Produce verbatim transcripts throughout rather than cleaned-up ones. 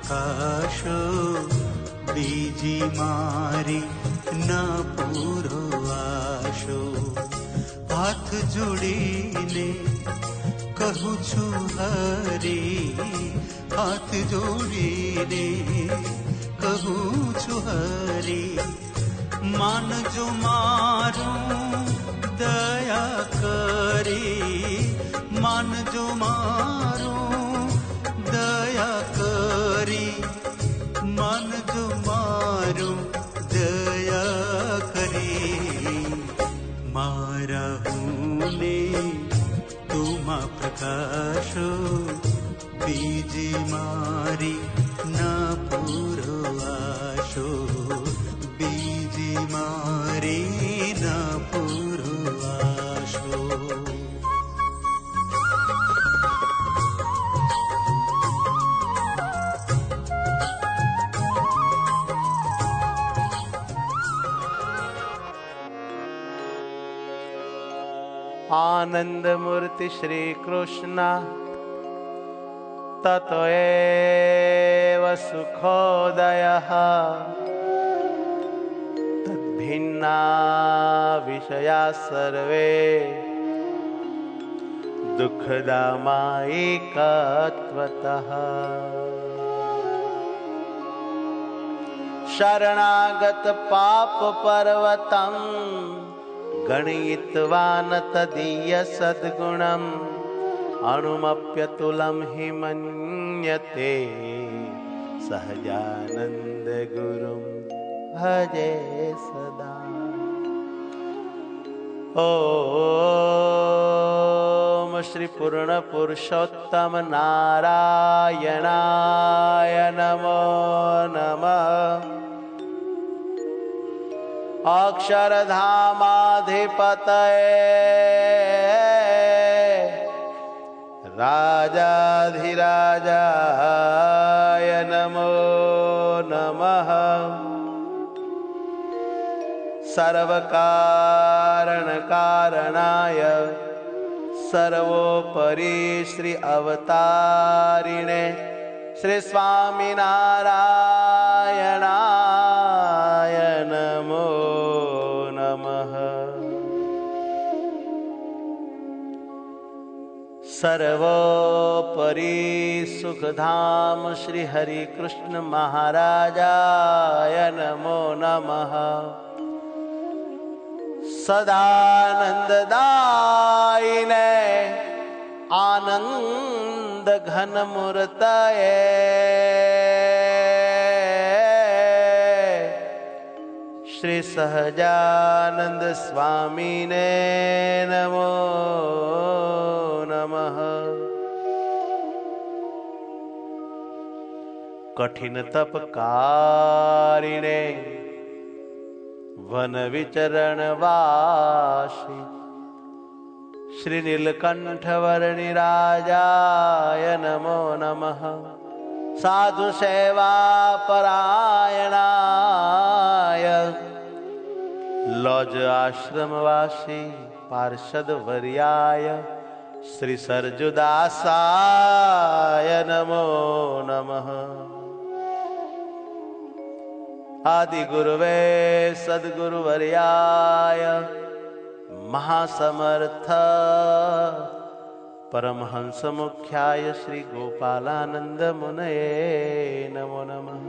પ્રકાશો બીજી મારી ના પૂરો આશો. હાથ જોડીને કહું છું હરી, હાથ જોડીને કહું છું હરી, માનજો મારું દયા કરી, માનજો મારું દયા કરી, માનજો મારું દયા કરી. મારા હું ને તુમાં પ્રકાશો બીજી મારી ના પૂરો આશો, બીજી મારી ના પૂરો આશો. आनंद मूर्ति श्री कृष्ण ततो एव सुखोदयः, तद्भिन्ना विषया सर्वे दुःखदा मायिकत्वतः. शरणागत पाप पर्वतं गणयित्वा न तदीय सद्गुणम्, अणुमप्यतुलं हि मन्यते सहजानंद गुरुं भजे सदा. ओम श्री पूर्ण पुरुषोत्तम नारायणाय नमो नमः. अक्षरधामाधिपतये राजाधिराजाय नमो नमः. सर्वकारणकारणाय सर्वोपरि श्री अवतारिणे श्री स्वामिनारायणाय नमो नमः. सर्वोपरि सुखधाम श्री हरि कृष्ण महाराजाय नमो नमः. सदानंददायिने आनंद घन मूर्तये श्री सहजानंद स्वामीने नमो नमः. कठिन तपकारिणे वन विचरण वासी श्री नीलकंठ वर्णिराजाय नमो नमः. साधु सेवा परायणाय लौज आश्रमवासी पार्षद वर्याय श्री सरजुदासाय नमो नमः. आदि गुरुवे सद्गुरु वर्याय महासमर्थ परमहंस मुख्याय श्री गोपालानंद मुनये नमो नमः.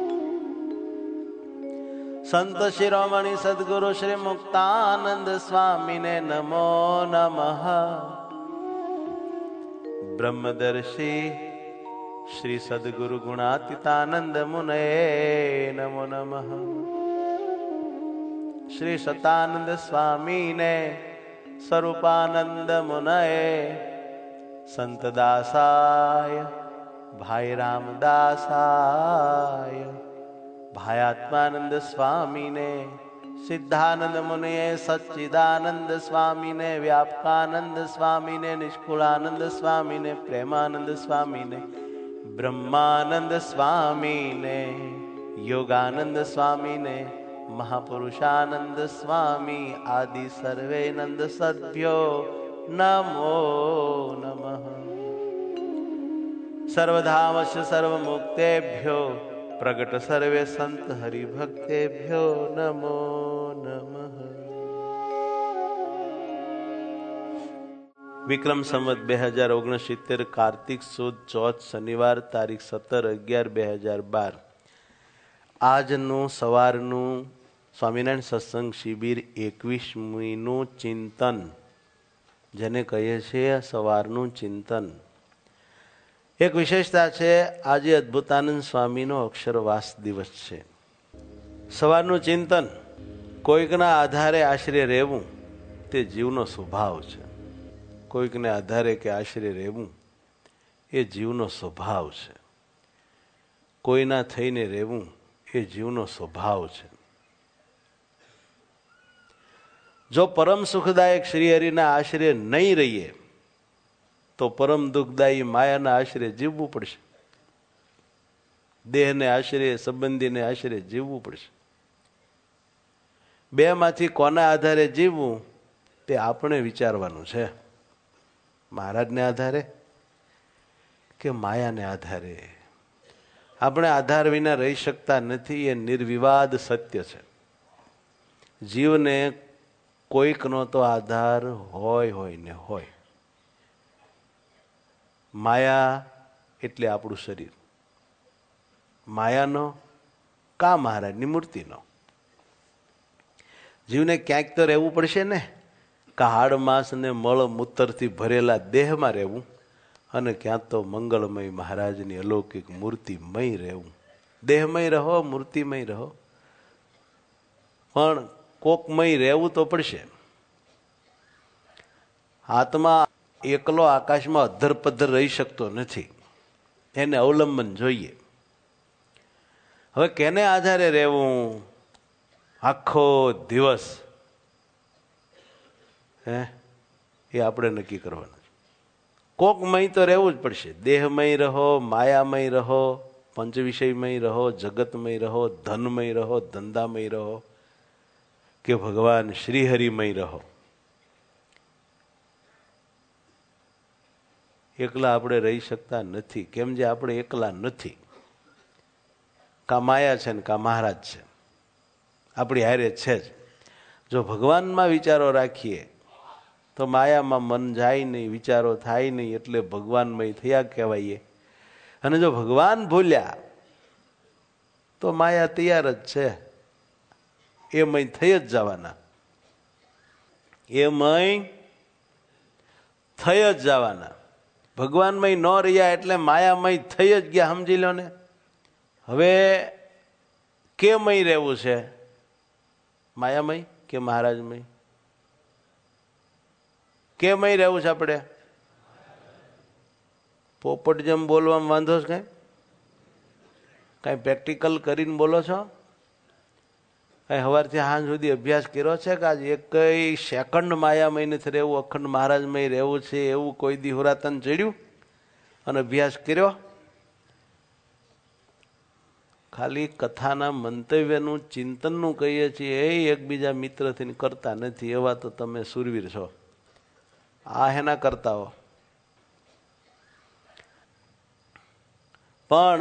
संत शिरोमणि सद्गुरु श्री मुक्तानंद स्वामिने नमो नमः. ब्रह्मदर्शी श्री सद्गुरु गुणातीतानंद मुनये नमो नमः. श्री सतानंद स्वामी ने स्वरूपानंद मुनये संत दासाय भाई रामदासाय भाई आत्मानंद स्वामी ने सिद्धानंद मुनिये सच्चिदानंद स्वामी ने व्यापकानंद स्वामी ने निष्कुलानंद स्वामी ने प्रेमानंद स्वामी ने ब्रह्मानंद स्वामी ने योगानंद स्वामी ने महापुरुषानंद स्वामी आदि सर्वे नंद सद्भ्यो नमो नमः. સર્વધામસ્ય સર્વમુક્તેભ્યો પ્રગટ સર્વે સંત હરિભક્તેભ્યો નમો નમઃ. વિક્રમ સંવત બે હજાર ઓગણસિત્તેર કાર્તિક સુદ ચોથ શનિવાર તારીખ સત્તર અગિયાર બે હજાર બાર. આજનું સવારનું સ્વામિનારાયણ સત્સંગ શિબિર એકવીસમીનું ચિંતન, જેને કહીએ છીએ સવારનું ચિંતન. એક વિશેષતા છે, આજે અદ્ભુતાનંદ સ્વામીનો અક્ષરવાસ દિવસ છે. સવારનું ચિંતન, કોઈકના આધારે આશરે રહેવું તે જીવનો સ્વભાવ છે. કોઈકને આધારે કે આશરે રહેવું એ જીવનો સ્વભાવ છે. કોઈના થઈને રહેવું એ જીવનો સ્વભાવ છે. જો પરમ સુખદાયક શ્રીહરિના આશરે નહીં રહીએ તો પરમ દુઃખદાયી માયાના આશરે જીવવું પડશે. દેહને આશરે, સંબંધીને આશરે જીવવું પડશે. બે માંથી કોના આધારે જીવવું તે આપણે વિચારવાનું છે. મહારાજને આધારે કે માયાને આધારે? આપણે આધાર વિના રહી શકતા નથી, એ નિર્વિવાદ સત્ય છે. જીવને કોઈકનો તો આધાર હોય હોય ને હોય. માયા એટલે આપણું શરીર. માયાનો કા મહારાજની મૂર્તિનો. જીવને ક્યાંક તો રહેવું પડશે ને. હાડ માંસ ને મળ મૂત્રથી ભરેલા દેહમાં રહેવું અને ક્યાં તો મંગળમય મહારાજની અલૌકિક મૂર્તિમય રહેવું. દેહમય રહો, મૂર્તિમય રહો, પણ કોકમય રહેવું તો પડશે. આત્મા એકલો આકાશમાં અધર પધર રહી શકતો નથી, એને અવલંબન જોઈએ. હવે કેને આધારે રહેવું આખો દિવસ, હે એ આપણે નક્કી કરવાનું છે. કોકમય તો રહેવું જ પડશે. દેહમય રહો, માયામય રહો, પંચ વિષયમય રહો, જગતમય રહો, ધનમય રહો, ધંધામય રહો, કે ભગવાન શ્રીહરિમય રહો. એકલા આપણે રહી શકતા નથી. કેમ? જે આપણે એકલા નથી. કા માયા છે ને કા મહારાજ છે, આપણી હારે છે જ. જો ભગવાનમાં વિચારો રાખીએ તો માયામાં મન જાય નહીં, વિચારો થાય નહીં, એટલે ભગવાનમય થયા કહેવાય. અને જો ભગવાન ભૂલ્યા તો માયા તૈયાર જ છે, એ મય થઈ જ જવાના. એ મય થઈ જ જવાના. ભગવાનમય ન રહ્યા એટલે માયામય થઈ જ ગયા, સમજી લો ને. હવે કેમય રહેવું છે? માયામય કે મહારાજમય? કેમય રહેવું છે આપણે? પોપટ જેમ બોલવામાં વાંધો છે? કઈ કઈ પ્રેક્ટિકલ કરીને બોલો છો? કઈ સવારથી સાંજ સુધી અભ્યાસ કર્યો છે કે આજે એક કઈ સેકન્ડ માયામય નથી રહેવું, અખંડ મહારાજમય રહેવું છે, એવું કોઈ દી હુરાતન ચડ્યું અને અભ્યાસ કર્યો? ખાલી કથાના મંતવ્યનું ચિંતનનું કહીએ છીએ, એ એકબીજા મિત્રથી કરતા નથી. એવા તો તમે સુરવીર છો. આ હેના કરતા હો. પણ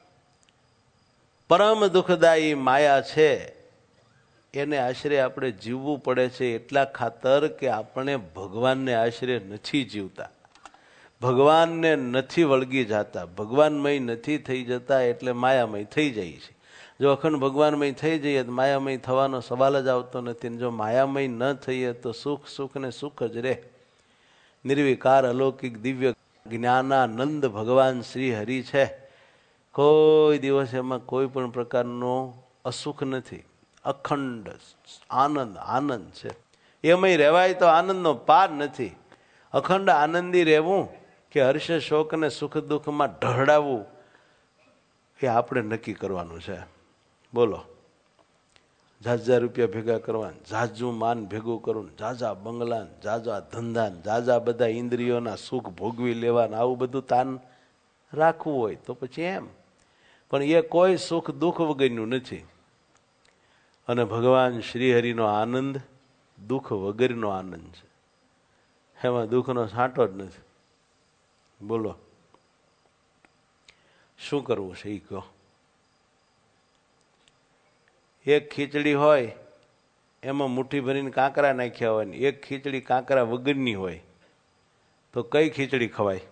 પરમ દુઃખદાયી માયા છે, એને આશરે આપણે જીવવું પડે છે. એટલા ખાતર કે આપણે ભગવાનને આશરે નથી જીવતા, ભગવાનને નથી વળગી જતા, ભગવાનમય નથી થઈ જતા, એટલે માયામય થઈ જાય છે. જો અખંડ ભગવાનમય થઈ જઈએ તો માયામય થવાનો સવાલ જ આવતો નથી. જો માયામય ન થઈએ તો સુખ સુખ ને સુખ જ રહે. નિર્વિકાર અલૌકિક દિવ્ય જ્ઞાનાનંદ ભગવાન શ્રી હરિ છે. કોઈ દિવસ એમાં કોઈ પણ પ્રકારનો અસુખ નથી. અખંડ આનંદ આનંદ છે. એમાંય રહેવાય તો આનંદનો પાર નથી. અખંડ આનંદી રહેવું કે હર્ષ શોક ને સુખ દુઃખમાં ઢળાવવું, એ આપણે નક્કી કરવાનું છે. બોલો, ઝાઝા રૂપિયા ભેગા કરવા, ઝાઝું માન ભેગું કરવું, ઝાઝા બંગલા, ઝાઝા ધંધા, ઝાઝા બધા ઇન્દ્રિયોના સુખ ભોગવી લેવાના, આવું બધું તાન રાખવું હોય તો પછી એમ. પણ એ કોઈ સુખ દુઃખ વગરનું નથી. અને ભગવાન શ્રીહરિનો આનંદ દુઃખ વગરનો આનંદ છે. એમાં દુઃખનો છાંટો જ નથી. બોલો, શું કરવું છે એ કહો. એક ખીચડી હોય એમાં મુઠ્ઠી ભરીને કાંકરા નાખ્યા હોય ને એક ખીચડી કાંકરા વગરની હોય તો કઈ ખીચડી ખવાય?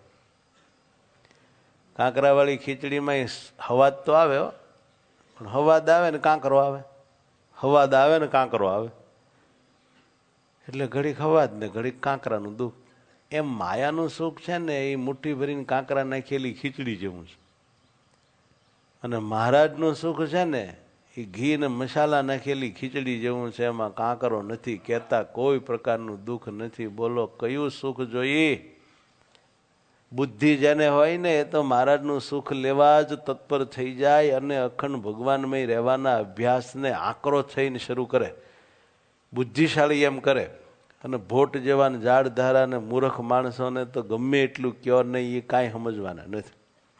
કાંકરાવાળી ખીચડીમાં હવાદ તો આવે પણ હવાદ આવે ને કાંકરો આવે, હવાદ આવે ને કાંકરો આવે એટલે ઘડીક હવાદ ને ઘડીક કાંકરાનું દુઃખ. એમ માયાનું સુખ છે ને એ મુઠ્ઠી ભરીને કાંકરા નાખેલી ખીચડી જેવું છે, અને મહારાજનું સુખ છે ને એ ઘી ને મસાલા નાખેલી ખીચડી જેવું છે. એમાં કાંકરો નથી, કહેતા કોઈ પ્રકારનું દુઃખ નથી. બોલો કયું સુખ જોઈએ? બુદ્ધિ જેને હોય ને એ તો મહારાજનું સુખ લેવા જ તત્પર થઈ જાય અને અખંડ ભગવાનમય રહેવાના અભ્યાસને આકરો થઈને શરૂ કરે. બુદ્ધિશાળી એમ કરે. અને ભોટ જેવા જાડ ધારા ને મૂર્ખ માણસોને તો ગમે એટલું ક્યો નહીં, એ કાંઈ સમજવાના નથી.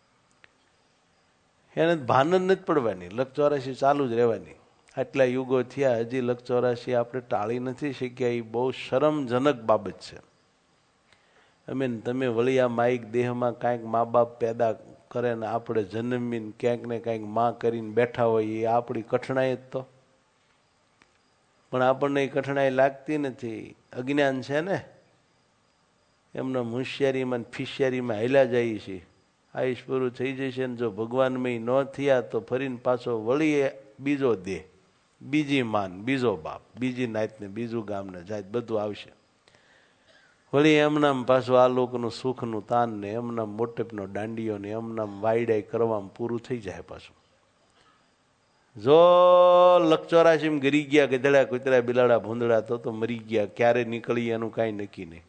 એને ભાન જ નથી પડવાની. લક્ષ-ચોરાશી ચાલુ જ રહેવાની. આટલા યુગો થયા હજી લક્ષ-ચોરાશી આપણે ટાળી નથી શક્યા. એ બહુ શરમજનક બાબત છે. અમે તમે વળી આ માઇક દેહમાં કાંઈક મા બાપ પેદા કરે ને આપણે જન્મીને ક્યાંક ને કાંઈક માં કરીને બેઠા હોય, એ આપણી કઠણાઈ જ તો. પણ આપણને એ કઠણાઈ લાગતી નથી. અજ્ઞાન છે ને, એમના હોશિયારીમાં ફિશિયારીમાં હેલા જાય છે. આયુષ પૂરું થઈ જશે ને જો ભગવાનમય ન થયા તો ફરીને પાછો વળી બીજો દેહ, બીજી માન, બીજો બાપ, બીજી નાત ને બીજું ગામ ને જાત બધું આવશે. વળી એમનામ પાછું આ લોકોનું સુખનું તાન ને એમનામ મોટેપનો દાંડીઓ ને એમનામ વાયડાઈ કરવામાં પૂરું થઈ જાય પાછું. જો લક્ષ-ચોરાશી ગરી ગયા ગધેડા કૂતરા બિલાડા ભૂંદડા તો તો મરી ગયા. ક્યારે નીકળી એનું કાંઈ નક્કી નહીં.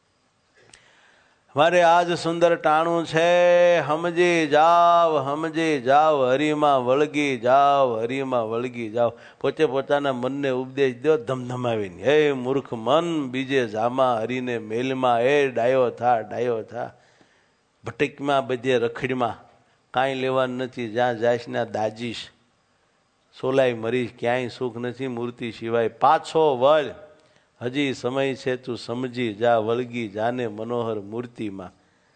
મારે આજ સુંદર ટાણું છે. સમજી જાવ, સમજી જાવ, હરિમાં વળગી જાવ, હરિમાં વળગી જાવ. પોતે પોતાના મનને ઉપદેશ દો ધમધમાવીને, હે મૂર્ખ મન, બીજે જામાં હરીને મેલમાં, એ ડાયો થા, ડાયો થા. ભટકમાં બધે રખડમાં કાંઈ લેવાનું નથી. જ્યાં જાઈશ ના દાજીશ, સોલાઈ મરીશ, ક્યાંય સુખ નથી મૂર્તિ સિવાય. પાછો વળ, હજી સમય છે, તું સમજી જા, વળગી જાને મનોહર મૂર્તિમાં.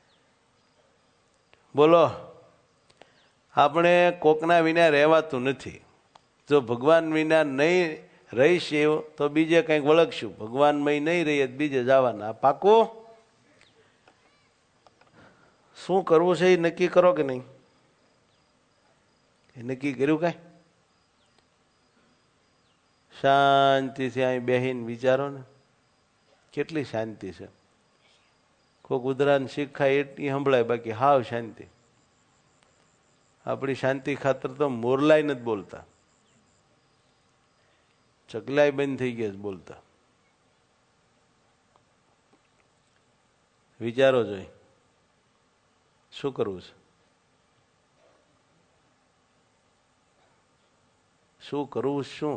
બોલો, આપણે કોકના વિના રહેવાતું નથી. જો ભગવાન વિના નહીં રહીશ એવું તો બીજે કંઈક વળગશું. ભગવાનમય નહીં રહીએ બીજે જવાના. પાકું? શું કરવું છે એ નક્કી કરો કે નહીં? એ નક્કી કર્યું કાંઈ? શાંતિથી અહીં બેહીને વિચારો ને, કેટલી શાંતિ છે. કોઈક ઉધરાને શીખાય એટલી સંભળાય, બાકી હાવ શાંતિ. આપણી શાંતિ ખાતર તો મોરલાય નથી બોલતા, ચકલાય બંધ થઈ ગયા બોલતા. વિચારો જોઈ શું કરવું છે, શું કરવું શું?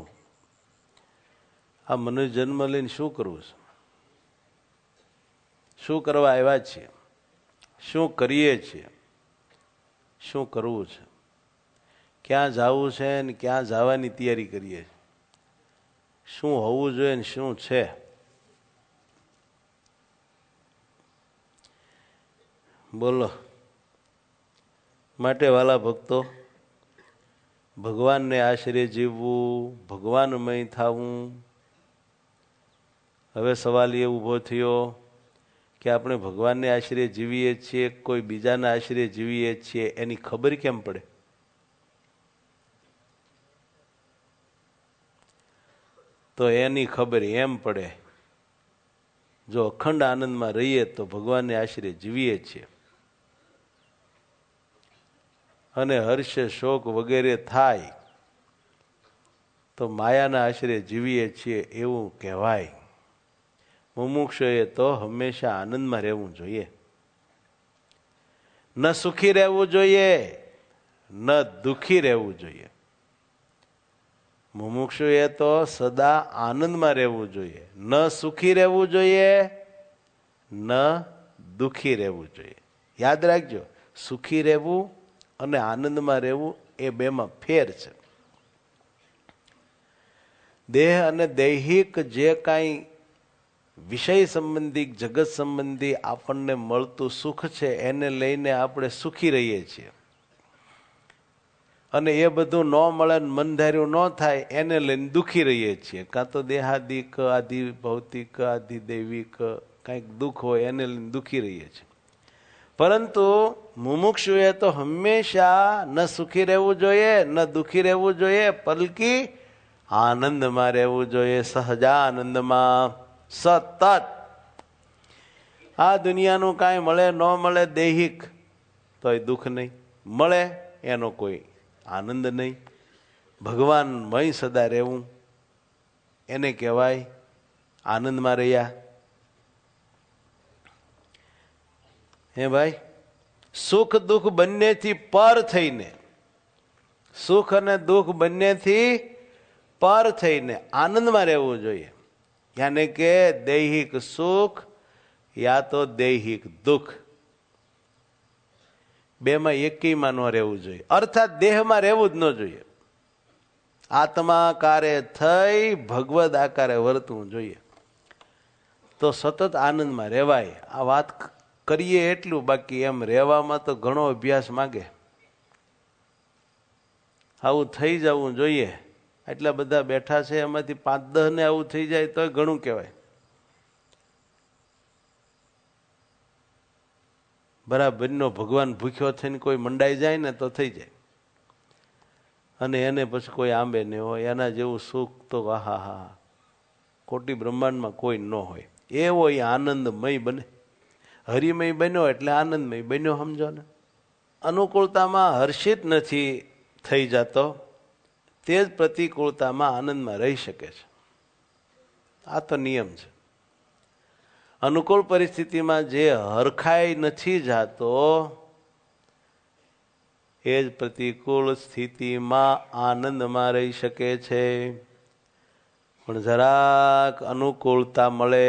આ મનુષ્ય જન્મ લઈને શું કરવું છે? શું કરવા આવ્યા છીએ? શું કરીએ છીએ? શું કરવું છે? ક્યાં જવું છે ને ક્યાં જવાની તૈયારી કરીએ છીએ? શું હોવું જોઈએ ને શું છે? બોલો. માટે વાલા ભક્તો, ભગવાનને આશરે જીવવું, ભગવાનમય થવું. હવે સવાલ એ ઊભો થયો કે આપણે ભગવાનને આશરે જીવીએ છીએ, કોઈ બીજાના આશરે જીવીએ છીએ, એની ખબર કેમ પડે? તો એની ખબર એમ પડે, જો અખંડ આનંદમાં રહીએ તો ભગવાનને આશરે જીવીએ છીએ, અને હર્ષ શોક વગેરે થાય તો માયાના આશરે જીવીએ છીએ એવું કહેવાય. મુમુક્ષુએ તો હંમેશા આનંદમાં રહેવું જોઈએ. ન સુખી રહેવું જોઈએ, ન દુઃખી રહેવું જોઈએ. મુમુક્ષુએ તો સદા આનંદમાં રહેવું જોઈએ. ન સુખી રહેવું જોઈએ, ન દુઃખી રહેવું જોઈએ. યાદ રાખજો, સુખી રહેવું અને આનંદમાં રહેવું એ બેમાં ફેર છે. દેહ અને દૈહિક જે કાંઈ વિષય સંબંધી, જગત સંબંધી આપણને મળતું સુખ છે એને લઈને આપણે સુખી રહીએ છીએ. અને એ બધું ન મળે, મનધાર્યું ન થાય, એને લઈને દુઃખી રહીએ છીએ. કાં તો દેહાદિક, આધિ ભૌતિક, આધિ દૈવિક કંઈક દુઃખ હોય એને લઈને દુઃખી રહીએ છીએ. પરંતુ મુમુક્ષુએ તો હંમેશા ન સુખી રહેવું જોઈએ, ન દુઃખી રહેવું જોઈએ, પલકી આનંદમાં રહેવું જોઈએ, સહજાનંદમાં સતત. આ દુનિયાનું કાંઈ મળે ન મળે દૈહિક તોય દુઃખ નહીં, મળે એનો કોઈ આનંદ નહીં. ભગવાનમય સદા રહેવું એને કહેવાય આનંદમાં રહ્યા. હે ભાઈ, સુખ દુઃખ બંનેથી પર થઈને, સુખ અને દુઃખ બંનેથી પર થઈને આનંદમાં રહેવું જોઈએ. યાને કે દૈહિક સુખ યા તો દૈહિક દુઃખ, બેમાં એકમાં ન રહેવું જોઈએ. અર્થાત દેહમાં રહેવું જ ન જોઈએ. આત્માકારે થઈ ભગવદ આકારે વર્તવું જોઈએ, તો સતત આનંદમાં રહેવાય. આ વાત કરીએ એટલું, બાકી એમ રહેવામાં તો ઘણો અભ્યાસ માગે. આવું થઈ જવું જોઈએ. એટલા બધા બેઠા છે, એમાંથી પાંચ દહ ને આવું થઈ જાય તો ઘણું કહેવાય. બરાબરનો ભગવાન ભૂખ્યો થઈને કોઈ મંડાઈ જાય ને તો થઈ જાય, અને એને પછી કોઈ આંબે નહીં હોય. એના જેવું સુખ તો આહા હા કોટી બ્રહ્માંડમાં કોઈ ન હોય. એવો એ આનંદમય બને. હરિમય બન્યો એટલે આનંદમય બન્યો, સમજો ને. અનુકૂળતામાં હર્ષિત નથી થઈ જતો, તે જ પ્રતિકૂળતામાં આનંદમાં રહી શકે છે. આ તો નિયમ છે. અનુકૂળ પરિસ્થિતિમાં જે હરખાઈ નથી જાતો એ જ પ્રતિકૂળ સ્થિતિમાં આનંદમાં રહી શકે છે. પણ જરાક અનુકૂળતા મળે,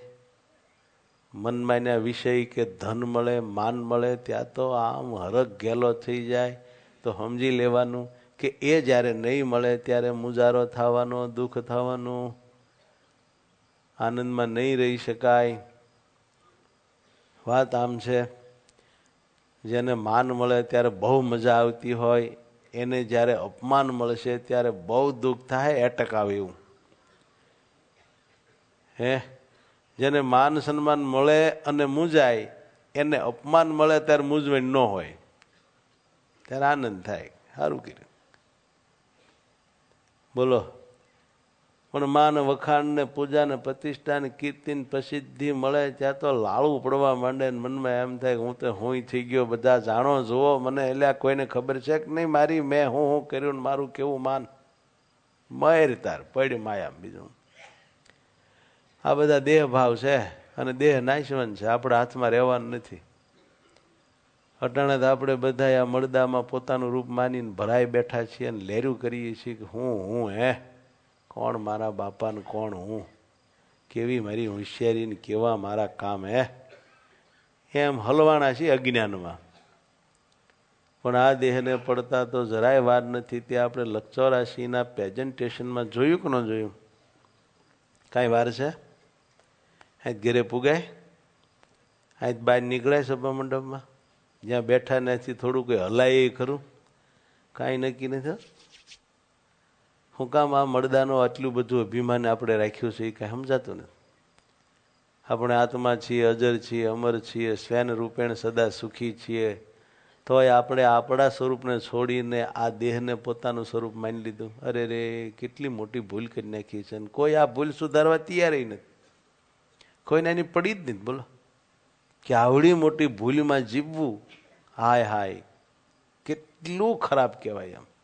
મનમાં એના વિષય કે ધન મળે, માન મળે, ત્યાં તો આમ હરખ ગેલો થઈ જાય. તો સમજી લેવાનું કે એ જ્યારે નહીં મળે ત્યારે મુજારો થવાનો, દુઃખ થવાનું, આનંદમાં નહીં રહી શકાય. વાત આમ છે, જેને માન મળે ત્યારે બહુ મજા આવતી હોય, એને જ્યારે અપમાન મળશે ત્યારે બહુ દુઃખ થાય, એટક આવે એવું. હે, જેને માન સન્માન મળે અને મૂંઝાય, એને અપમાન મળે ત્યારે મૂંઝવણ ન હોય, ત્યારે આનંદ થાય. સારું કર્યું, બોલો. પણ માન વખાણ ને પૂજા ને પ્રતિષ્ઠા ને કીર્તિ ને પ્રસિદ્ધિ મળે ત્યાં તો લાળું પડવા માંડે ને મનમાં એમ થાય હું તો હું થઈ ગયો, બધા જાણો જુઓ મને, એટલે કોઈને ખબર છે કે નહીં મારી, મેં હું હું કર્યું ને મારું કેવું માન. મહેર તાર પડ માયા. બીજું આ બધા દેહ ભાવ છે અને દેહ નાશવંત છે, આપણા હાથમાં રહેવાનું નથી. અટાણે તો આપણે બધા આ મળદામાં પોતાનું રૂપ માનીને ભરાઈ બેઠા છીએ અને લેરું કરીએ છીએ કે હું હું હે કોણ મારા બાપા ને કોણ હું, કેવી મારી હોશિયારી ને કેવા મારા કામ હે, એમ હલવાણા છીએ અજ્ઞાનમાં. પણ આ દેહને પડતા તો જરાય વાર નથી. તે આપણે લક્ષોરાશિના પ્રેઝન્ટેશનમાં જોયું કે ન જોયું? કાંઈ વાર છે? આજ ઘરે પુગાય, આજ બહાર નીકળાય સભા મંડપમાં, જ્યાં બેઠા નથી થોડું કંઈ હલાય એ ખરું? કાંઈ નક્કી નથી. હું કામ આ મળદાનો આટલું બધું અભિમાન આપણે રાખ્યું છે એ કાંઈ સમજાતું નથી. આપણે આત્મા છીએ, અજર છીએ, અમર છીએ, સ્વયં રૂપેણ સદા સુખી છીએ, તોય આપણે આપણા સ્વરૂપને છોડીને આ દેહને પોતાનું સ્વરૂપ માની લીધું. અરે રે, કેટલી મોટી ભૂલ કરી નાખી છે. અને કોઈ આ ભૂલ સુધારવા તૈયાર નથી, કોઈને એની પડી જ નથી. બોલો કે આવડી મોટી ભૂલમાં જીવવું, હાય હાય કેટલું ખરાબ કહેવાય. એમ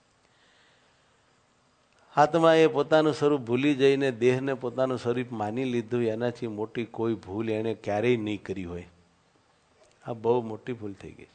આત્મા એ પોતાનું સ્વરૂપ ભૂલી જઈને દેહને પોતાનું સ્વરૂપ માની લીધું, એનાથી મોટી કોઈ ભૂલ એણે ક્યારેય નહીં કરી હોય. આ બહુ મોટી ભૂલ થઈ ગઈ.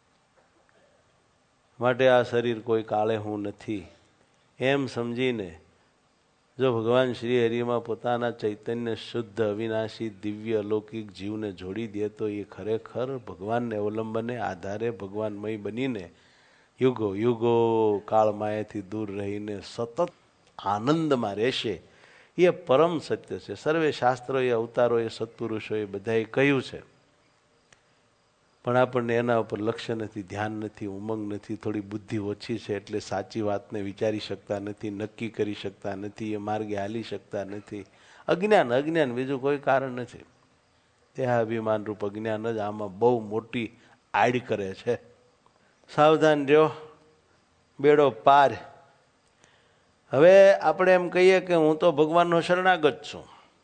માટે આ શરીર કોઈ કાળે હું નથી એમ સમજીને જો ભગવાન શ્રી હરિમાં પોતાના ચૈતન્ય શુદ્ધ અવિનાશી દિવ્ય અલૌકિક જીવને જોડી દે તો એ ખરેખર ભગવાનને અવલંબને આધારે ભગવાનમય બનીને યુગો યુગો કાળમાયાથી દૂર રહીને સતત આનંદમાં રહેશે. એ પરમ સત્ય છે. સર્વે શાસ્ત્રોએ, અવતારોએ, સત્પુરુષોએ બધાએ કહ્યું છે. પણ આપણને એના ઉપર લક્ષ્ય નથી, ધ્યાન નથી, ઉમંગ નથી, થોડી બુદ્ધિ ઓછી છે એટલે સાચી વાતને વિચારી શકતા નથી, નક્કી કરી શકતા નથી, એ માર્ગે હાલી શકતા નથી. અજ્ઞાન અજ્ઞાન બીજું કોઈ કારણ નથી. દેહાભિમાન રૂપ અજ્ઞાન જ આમાં બહુ મોટી આડ કરે છે. સાવધાન રહ્યો, બેડો પાર. હવે આપણે એમ કહીએ કે હું તો ભગવાનનો શરણાગત છું,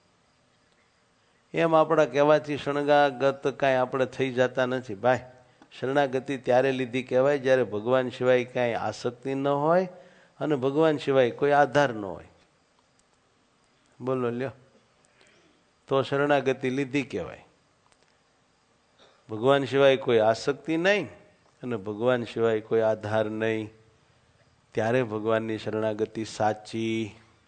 એમ આપણા કહેવાથી શરણાગત કાંઈ આપણે થઈ જતા નથી ભાઈ. શરણાગતિ ત્યારે લીધી કહેવાય જ્યારે ભગવાન સિવાય કાંઈ આસક્તિ ન હોય અને ભગવાન સિવાય કોઈ આધાર ન હોય. બોલો લ્યો, તો શરણાગતિ લીધી કહેવાય. ભગવાન સિવાય કોઈ આસક્તિ નહીં અને ભગવાન સિવાય કોઈ આધાર નહીં, ત્યારે ભગવાનની શરણાગતિ સાચી.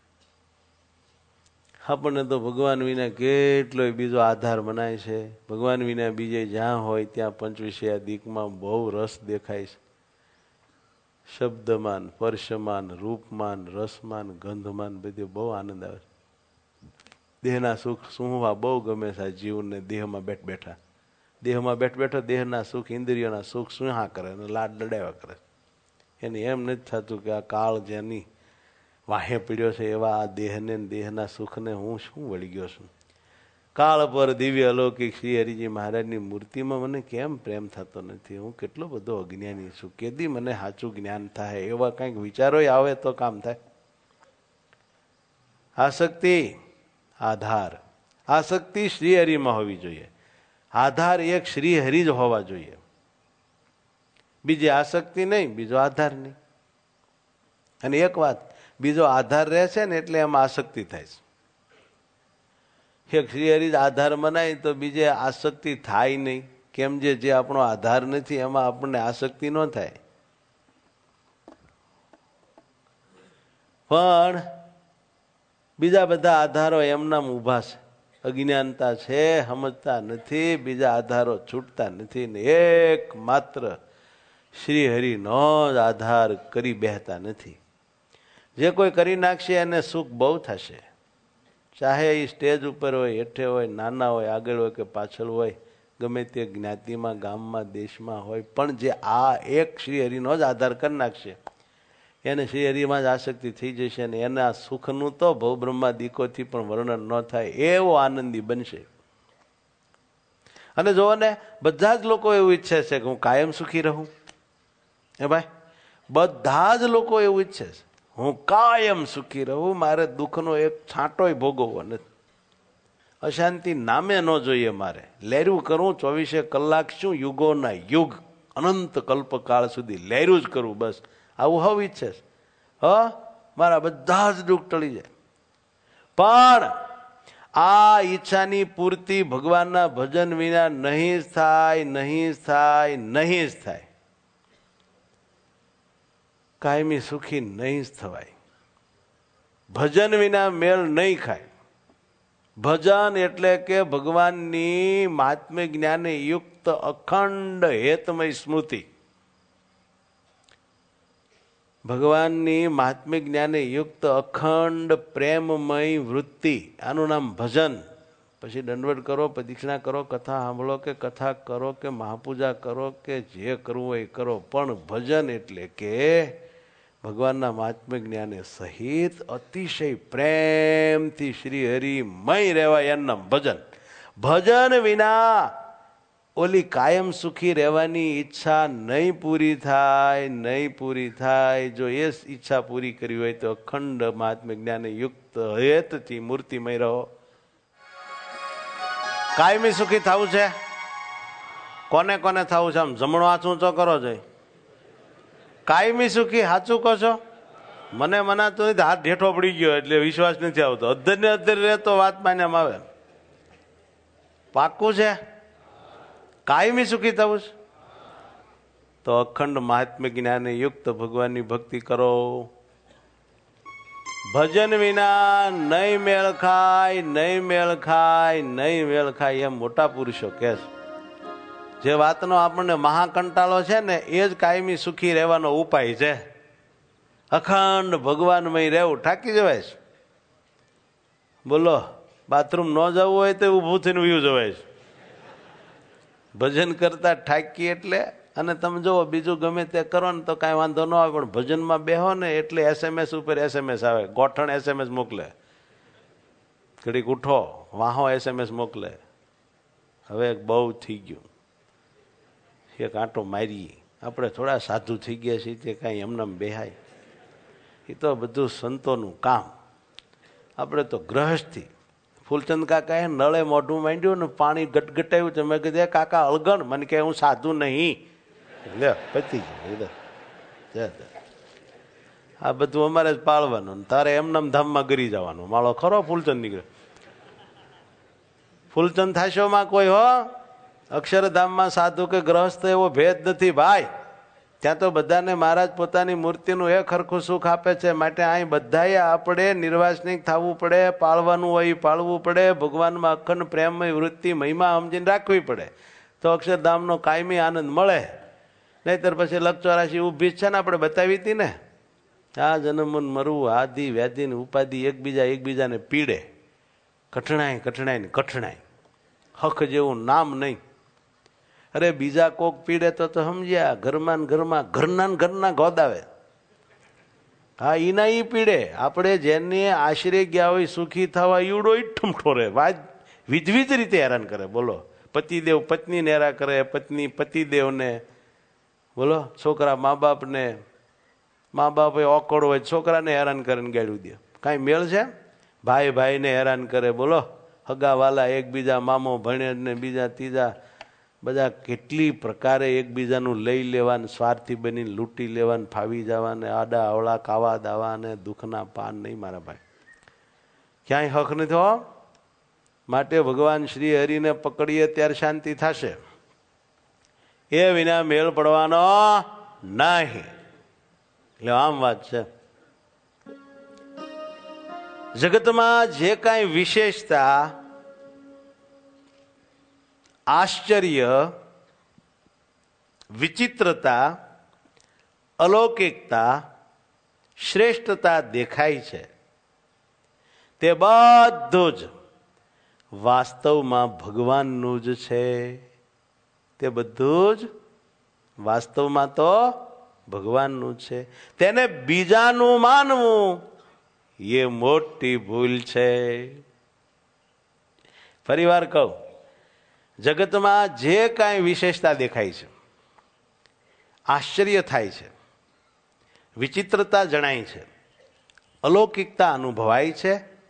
આપણને તો ભગવાન વિના કેટલોય બીજો આધાર મનાય છે. ભગવાન વિના બીજે જ્યાં હોય ત્યાં પંચવિષયા દીકમાં બહુ રસ દેખાય છે. શબ્દમાન, સ્પર્શમાન, રૂપમાન, રસમાન, ગંધમાન, બધે બહુ આનંદ આવે છે. દેહના સુખ સુહવા બહુ ગમે છે આ જીવને. દેહમાં બેઠ બેઠા દેહમાં બેઠ બેઠો દેહના સુખ, ઇન્દ્રિયોના સુખ સુહા કરે અને લાડ લડાવ્યા કરે. એને એમ નથી થતું કે આ કાળ જેની વાહે પીડ્યો છે એવા આ દેહને દેહના સુખને હું શું વળી ગયો છું. કાળ પર દિવ્ય અલૌકિક શ્રી હરિજી મહારાજની મૂર્તિમાં મને કેમ પ્રેમ થતો નથી? હું કેટલો બધો અજ્ઞાની છું. કેદી મને સાચું જ્ઞાન થાય? એવા કંઈક વિચારો આવે તો કામ થાય. આસક્તિ આધાર, આસક્તિ શ્રી હરિમાં હોવી જોઈએ. આધાર એક શ્રી હરિ જ હોવા જોઈએ. બીજી આસક્તિ નહીં, બીજો આધાર નહીં. અને એક વાત, બીજો આધાર રહે છે ને એટલે એમાં આસક્તિ થાય છે. એક શ્રી હરિ આધાર મનાય તો બીજે આસક્તિ થાય નહીં. કેમ? જે જે આપણો આધાર નથી એમાં આપણને આસક્તિ ન થાય. પણ બીજા બધા આધારો એમનામ ઊભા છે. અજ્ઞાનતા છે, સમજતા નથી, બીજા આધારો છૂટતા નથી ને એક માત્ર શ્રી હરિનો જ આધાર કરી બેહતા નથી. જે કોઈ કરી નાખશે એને સુખ બહુ થશે. ચાહે એ સ્ટેજ ઉપર હોય, હેઠે હોય, નાના હોય, આગળ હોય કે પાછળ હોય, ગમે તે જ્ઞાતિમાં, ગામમાં, દેશમાં હોય, પણ જે આ એક શ્રી હરિનો જ આધાર કરી નાખશે એને શ્રી હરિમાં જ આસક્તિ થઈ જશે અને એના સુખનું તો ભવ બ્રહ્માદિકોથી પણ વર્ણન ન થાય એવો આનંદી બનશે. અને જોવો ને, બધા જ લોકો એવું ઈચ્છે છે કે હું કાયમ સુખી રહું. હે ભાઈ, બધા જ લોકો એવું ઈચ્છે છે હું કાયમ સુખી રહું, મારે દુઃખનો એક છાંટોય ભોગવવો નથી. અશાંતિ નામે ન જોઈએ મારે. લેરું કરું ચોવીસે કલાક, શું યુગોના યુગ, અનંત કલ્પકાળ સુધી લેરું જ કરું, બસ. આવું હવ ઈચ્છે છે. હ મારા બધા જ દુઃખ ટળી જાય. પણ આ ઈચ્છાની પૂર્તિ ભગવાનના ભજન વિના નહીં જ થાય, નહીં જ થાય, નહીં જ થાય. કાયમી સુખી નહીં જ થવાય. ભજન વિના મેળ નહીં ખાય. ભજન એટલે કે ભગવાનની મહાત્મ્ય જ્ઞાને યુક્ત અખંડ હેતમય સ્મૃતિ. ભગવાનની મહાત્મ્ય જ્ઞાને યુક્ત અખંડ પ્રેમમય વૃત્તિ, આનું નામ ભજન. પછી દંડવત કરો, પ્રદક્ષિણા કરો, કથા સાંભળો કે કથા કરો કે મહાપૂજા કરો કે જે કરવું હોય કરો, પણ ભજન એટલે કે ભગવાનના મહાત્મ્ય જ્ઞાને સહિત અતિશય પ્રેમથી શ્રી હરિમય રહેવાય એનું નામ ભજન. ભજન વિના ઓલી કાયમ સુખી રહેવાની ઈચ્છા નહીં પૂરી થાય, નહીં પૂરી થાય. જો એ ઈચ્છા પૂરી કરી હોય તો અખંડ મહાત્મ્ય જ્ઞાને યુક્ત હેતથી મૂર્તિમય રહો. કાયમી સુખી થવું છે. કોને કોને થવું છે? આમ જમણો હાથ ઊંચો કરો જોઈએ. કાયમી સુખી સાચું કહો છો? મને મનાતું નથી, હાથ ઢેઠો પડી ગયો એટલે વિશ્વાસ નથી આવતો. અધર ને અધર રહેતો વાત માન્યામાં આવે. પાક્કું છે? કાયમી સુખી થવું છે તો અખંડ મહાત્મ્ય જ્ઞાને યુક્ત ભગવાનની ભક્તિ કરો. ભજન વિના નહીં મેળ ખાય, નહીં મેળ ખાય, નહીં મેળ ખાય, એમ મોટા પુરુષો કહે છે. જે વાતનો આપણને મહાકંટાળો છે ને એ જ કાયમી સુખી રહેવાનો ઉપાય છે. અખંડ ભગવાનમય રહેવું, ઠાકી જવાય છે. બોલો, બાથરૂમ ન જવું હોય તો ઊભું થઈને વયું જવાય છે. ભજન કરતા ઠાકી એટલે, અને તમે જુઓ બીજું ગમે તે કરો ને તો કાંઈ વાંધો ન આવે, પણ ભજનમાં બેહો ને એટલે એસએમએસ ઉપર એસએમએસ આવે. ગોઠણ એસએમએસ મોકલે, ઘડીક ઉઠો વાહો એસએમએસ મોકલે. હવે બહુ થઈ ગયું, એક આંટો મારીએ. આપણે થોડા સાધુ થઈ ગયા છીએ તે કાંઈ એમને બેહાય? એ તો બધું સંતોનું કામ. આપણે તો ગ્રહસ્થી. ફૂલચંદ કાકાએ નળે મોઢું માંડ્યું ને પાણી ગટગટાયું તો મેં કીધું કાકા અળગણ, મને કે હું સાધુ નહીં. લે પતી ગયું. આ બધું અમારે જ પાળવાનું, તારે એમનામ ધામમાં ગરી જવાનું. માળો ખરો ફૂલચંદ નીકળે. ફૂલચંદ થાશોમાં કોઈ હો અક્ષરધામમાં સાધુ કે ગ્રહસ્થ એવો ભેદ નથી ભાઈ. ત્યાં તો બધાને મહારાજ પોતાની મૂર્તિનું એક હરખું સુખ આપે છે. માટે અહીં બધાએ આપણે નિર્વાસનિક થવું પડે, પાળવાનું હોય પાળવું પડે, ભગવાનમાં અખંડ પ્રેમમય વૃત્તિ મહિમા સમજીને રાખવી પડે, તો અક્ષરધામનો કાયમી આનંદ મળે. નહીતર પછી લક્ષચોરાશી ઊભી છે ને, આપણે બતાવી હતી ને, આ જન્મન મરવું, આદિ વ્યાધિ ને ઉપાધિ એકબીજા એકબીજાને પીડે, કઠણાઈ કઠણાઈ ને કઠણાઈ, હક જેવું નામ નહીં. અરે બીજા કોક પીડે તો તો સમજ્યા, ઘરમાં ને ઘરમાં ઘરના ને ઘરના ગોદાવે. હા ઈના ઈ પીડે. આપણે જેને આશરે ગયા હોય સુખી થવા ઈવડો ઈઠું ઠોરે, વાત વિધવિધ રીતે હેરાન કરે. બોલો, પતિદેવ પત્નીને હેરાન કરે, પત્ની પતિદેવને, બોલો છોકરા મા બાપને, મા બાપ ઓકળ હોય છોકરાને હેરાન કરીને ગાળ્યું દે. કાંઈ મેળ છે? ભાઈ ભાઈને હેરાન કરે. બોલો હગાવાલા એકબીજા, મામો ભણે ને બીજા ત્રીજા, બધા કેટલી પ્રકારે એકબીજાનું લઈ લેવાને, સ્વાર્થી બનીને લૂંટી લેવાને, ફાવી જવાને, આડા અવળા કાવા દાવાને, દુઃખના પાન નહીં મારા ભાઈ, ક્યાંય હક નથી હો. માટે ભગવાન શ્રી હરિને પકડીએ ત્યારે શાંતિ થશે, એ વિના મેળ પડવાનો નહીં. એટલે આમ વાત છે. જગતમાં જે કાંઈ વિશેષતા, આશ્ચર્ય, વિચિત્રતા, અલૌકિકતા, શ્રેષ્ઠતા દેખાય છે, તે બધું જ વાસ્તવમાં ભગવાનનું જ છે. તે બધું જ વાસ્તવમાં તો ભગવાનનું છે. તેને બીજાનું માનવું એ મોટી ભૂલ છે. ફરી વાર કહું, જગતમાં જે કાંઈ વિશેષતા દેખાય છે, આશ્ચર્ય થાય છે, વિચિત્રતા જણાય છે, અલૌકિકતા અનુભવાય છે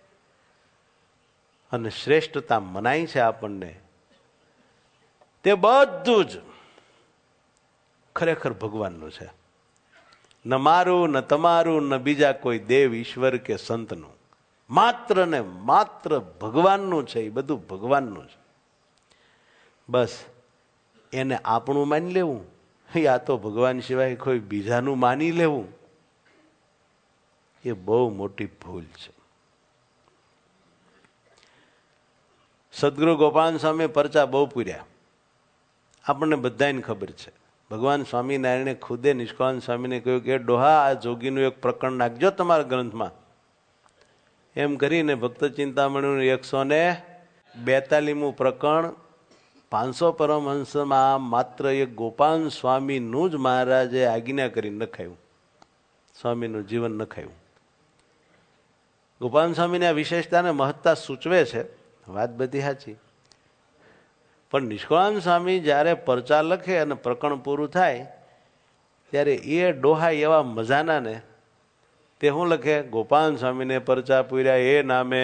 અને શ્રેષ્ઠતા મનાય છે આપણને, તે બધું જ ખરેખર ભગવાનનું છે. ન મારું, ન તમારું, ન બીજા કોઈ દેવ ઈશ્વર કે સંતનું, માત્ર ને માત્ર ભગવાનનું છે. એ બધું ભગવાનનું છે. બસ એને આપણું માની લેવું, આ તો ભગવાન સિવાય કોઈ બીજાનું માની લેવું, એ બહુ મોટી ભૂલ છે. સદગુરુ ગોપાલ સ્વામી પરચા બહુ પૂર્યા, આપણને બધાને ખબર છે. ભગવાન સ્વામિનારાયણે ખુદે નિષ્કાળાનંદ સ્વામીને કહ્યું કે ડોહા, આ જોગીનું એક પ્રકરણ નાખજો તમારા ગ્રંથમાં. એમ કરીને ભક્ત ચિંતામણીનું એકસો ને બેતાલીમું પ્રકરણ પાંચસો પરમહંસમાં માત્ર એક ગોપાલ સ્વામીનું જ મહારાજે આજ્ઞા કરીને નખાયું, સ્વામીનું જીવન નખાયું. ગોપાલ સ્વામીની આ વિશેષતાને મહત્તા સૂચવે છે, વાત બધી સાચી. પણ નિષ્કાળાનંદ સ્વામી જ્યારે પરચા લખે અને પ્રકરણ પૂરું થાય ત્યારે એ ડોહા એવા મજાના ને, તે શું લખે? ગોપાલ સ્વામીને પરચા પૂર્યા એ નામે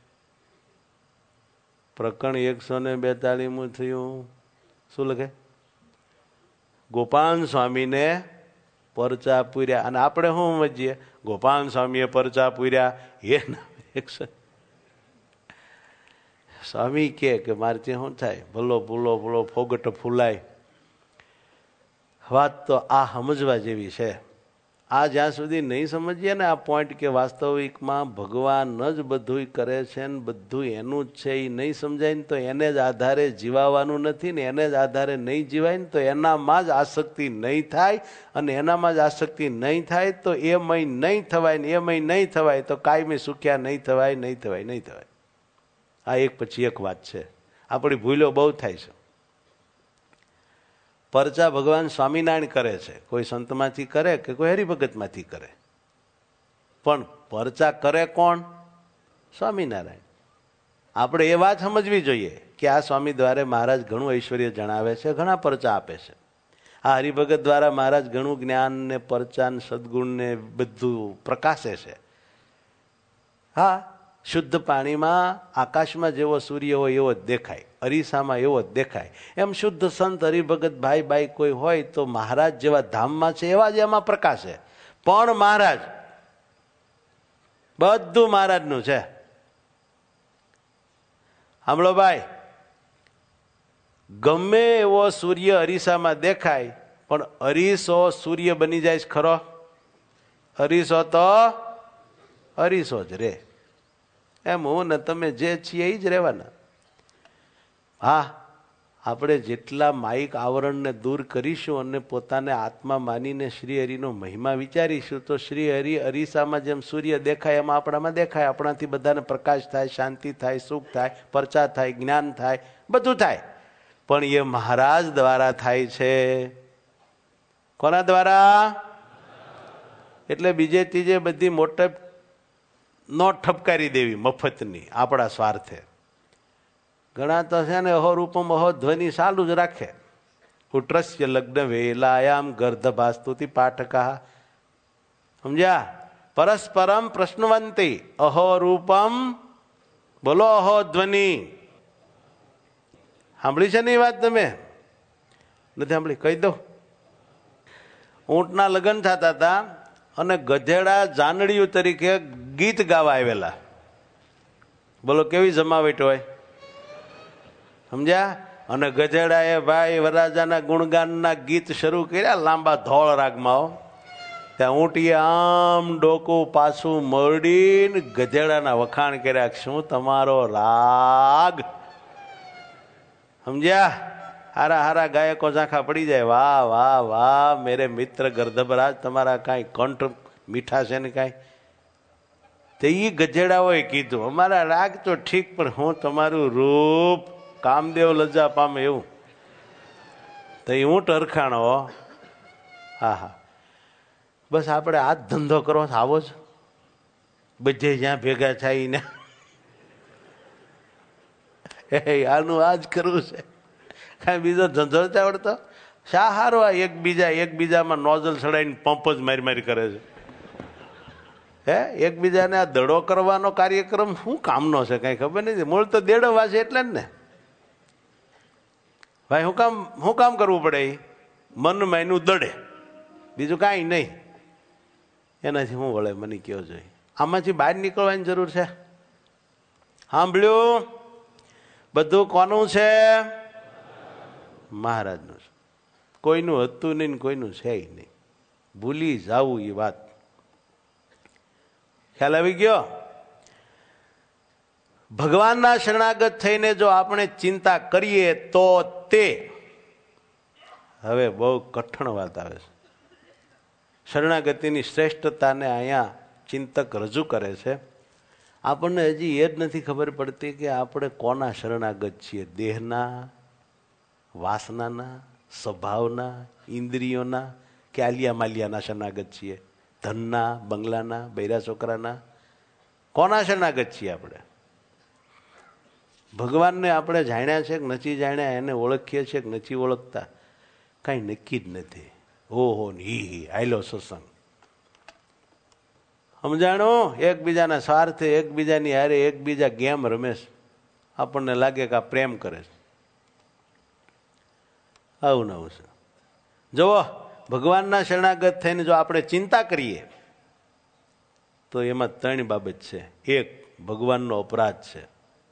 પ્રકરણ એકસો ને બેતાલીમું થયું. શું લખે? ગોપાલ સ્વામીને પરચા પૂર્યા. અને આપણે શું સમજીએ? ગોપાલ સ્વામીએ પરચા પૂર્યા એ નામે એકસો. સ્વામી કે કે મારથી શું થાય? ભલો ભૂલો ભૂલો ફોગટ ફૂલાય. વાત તો આ સમજવા જેવી છે. આ જ્યાં સુધી નહીં સમજીએ ને આ પોઈન્ટ કે વાસ્તવિકમાં ભગવાન જ બધું કરે છે ને બધું એનું જ છે, એ નહીં સમજાય ને તો એને જ આધારે જીવાવાનું નથી ને એને જ આધારે નહીં જીવાય ને તો એનામાં જ આસક્તિ નહીં થાય, અને એનામાં જ આસક્તિ નહીં થાય તો એમય નહીં થવાય ને એમય નહીં થવાય તો કાયમી સુખ્યા નહીં થવાય, નહીં થવાય, નહીં થવાય. આ એક પછી એક વાત છે. આપણી ભૂલો બહુ થાય છે. પરચા ભગવાન સ્વામિનારાયણ કરે છે, કોઈ સંતમાંથી કરે કે કોઈ હરિભગતમાંથી કરે, પણ પરચા કરે કોણ? સ્વામિનારાયણ. આપણે એ વાત સમજવી જોઈએ કે આ સ્વામી દ્વારા મહારાજ ઘણું ઐશ્વર્ય જણાવે છે, ઘણા પરચા આપે છે. આ હરિભગત દ્વારા મહારાજ ઘણું જ્ઞાન ને પરચા ને સદગુણ ને બધું પ્રકાશે છે. હા, શુદ્ધ પાણીમાં આકાશમાં જેવો સૂર્ય હોય એવો જ દેખાય, અરીસામાં એવો જ દેખાય. એમ શુદ્ધ સંત હરિભગત ભાઈ ભાઈ કોઈ હોય તો મહારાજ જેવા ધામમાં છે એવા જ એમાં પ્રકાશે. પણ મહારાજ બધું મહારાજનું છે. સાંભળો ભાઈ, ગમે એવો સૂર્ય અરીસામાં દેખાય પણ અરીસો સૂર્ય બની જાય છે ખરો? અરીસો તો અરીસો જ રે. એમ હું ને તમે જે છીએ એ જ રહેવાના. હા, આપણે જેટલા માઇક આવરણને દૂર કરીશું અને પોતાને આત્મા માનીને શ્રી હરિનો મહિમા વિચારીશું તો શ્રી હરિ અરીસામાં જેમ સૂર્ય દેખાય એમાં આપણામાં દેખાય. આપણાથી બધાને પ્રકાશ થાય, શાંતિ થાય, સુખ થાય, પરચા થાય, જ્ઞાન થાય, બધું થાય. પણ એ મહારાજ દ્વારા થાય છે. કોના દ્વારા? એટલે બીજે ત્રીજે બધી મોટે નો ઠપકારી દેવી મફતની આપણા સ્વાર્થે. ઘણા તો છે ને અહો રૂપમ અહો ધ્વનિ ચાલુ જ રાખે. ઉટ્રસ્ય લગ્ન વેલાયામ ગર્ધભાસ્તુતિ પાઠકા. સમજ્યા? પરસ્પરમ પ્રશ્નવંતી અહો રૂપમ, બોલો અહો ધ્વનિ. સાંભળી છે ને એ વાત? તમે નથી સાંભળી? કહી દો. ઊંટના લગ્ન થતા હતા અને ગધેડા જાનડીયું તરીકે ગીત ગાવા આવેલા. બોલો કેવી જમાવટ હોય? સમજ્યા? અને ગધેડા એ ભાઈ વરરાજાના ગુણગાનના ગીત શરૂ કર્યા લાંબા ધોળ રાગમાં. ત્યાં ઊંટીએ આમ ડોકું પાછું મરડીને ગધેડાના વખાણ કર્યા. શું તમારો રાગ? સમજ્યા? હારા હારા ગાયકો ઝાંખા પડી જાય. વાહ વાહ વાહ મેરે મિત્ર ગર્ધભરાજ, તમારા કાંઈ કંઠ મીઠા છે ને કાંઈ. તો એ ગધેડાઓએ કીધું અમારા રાગ તો ઠીક, પણ હું તમારું રૂપ કામદેવ લજ્જા પામે એવું. તો એ ઊંટ અરખાણો. હા હા, બસ આપણે આ જ ધંધો કરો આવો જ. બધે જ્યાં ભેગા થાય ને આનું આ જ કરવું છે, કાંઈ બીજો ધંધો નથી આવડતો. શા હારો આ એકબીજા એકબીજામાં નોઝલ ચડાવીને પંપ જ મારી મારી કરે છે. હે, એકબીજાને આ દડો કરવાનો કાર્યક્રમ શું કામનો છે કાંઈ ખબર નથી. મૂળ તો દેડવા છે એટલે જ ને ભાઈ. શું કામ શું કામ કરવું પડે? મનમાં એનું દડે, બીજું કાંઈ નહીં. એનાથી શું વળે મને કયો જોઈએ? આમાંથી બહાર નીકળવાની જરૂર છે. સાંભળ્યું? બધું કોનું છે? મહારાજનું છે. કોઈનું હતું નહીં, કોઈનું છે નહીં. ભૂલી જાવું એ વાત. ખ્યાલ આવી ગયો? ભગવાનના શરણાગત થઈને જો આપણે ચિંતા કરીએ તો તે, હવે બહુ કઠણ વાત આવે છે. શરણાગતિની શ્રેષ્ઠતાને અહીંયા ચિંતક રજૂ કરે છે. આપણને હજી એ જ નથી ખબર પડતી કે આપણે કોના શરણાગત છીએ. દેહના, વાસનાના, સ્વભાવના, ઇન્દ્રિયોના કે આલિયા માલિયાના શરણાગત છીએ? ધનના, બંગલાના, બૈરા છોકરાના? કોના શરણાગત છીએ આપણે? ભગવાનને આપણે જાણ્યા છે કે નથી જાણ્યા, એને ઓળખીએ છીએ કે નથી ઓળખતા, કાંઈ નક્કી જ નથી. ઓહો હી હી આયલો સત્સંગ. સમજાણો? એકબીજાના સ્વાર્થે એકબીજાની હારે એકબીજા ગેમ રમે છે. આપણને લાગે કે આ પ્રેમ કરે છે. આવું ને આવું છે. જુઓ, ભગવાનના શરણાગત થઈને જો આપણે ચિંતા કરીએ તો એમાં ત્રણ બાબત છે. એક, ભગવાનનો અપરાધ છે.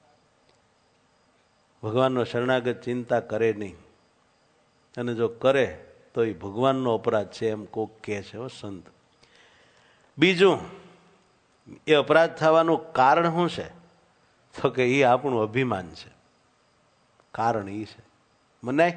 ભગવાનનો શરણાગત ચિંતા કરે નહીં, અને જો કરે તો એ ભગવાનનો અપરાધ છે એમ કોક કહે છે હો સંત. બીજું, એ અપરાધ થવાનું કારણ શું છે? તો કે એ આપણું અભિમાન છે. કારણ એ છે મનાય,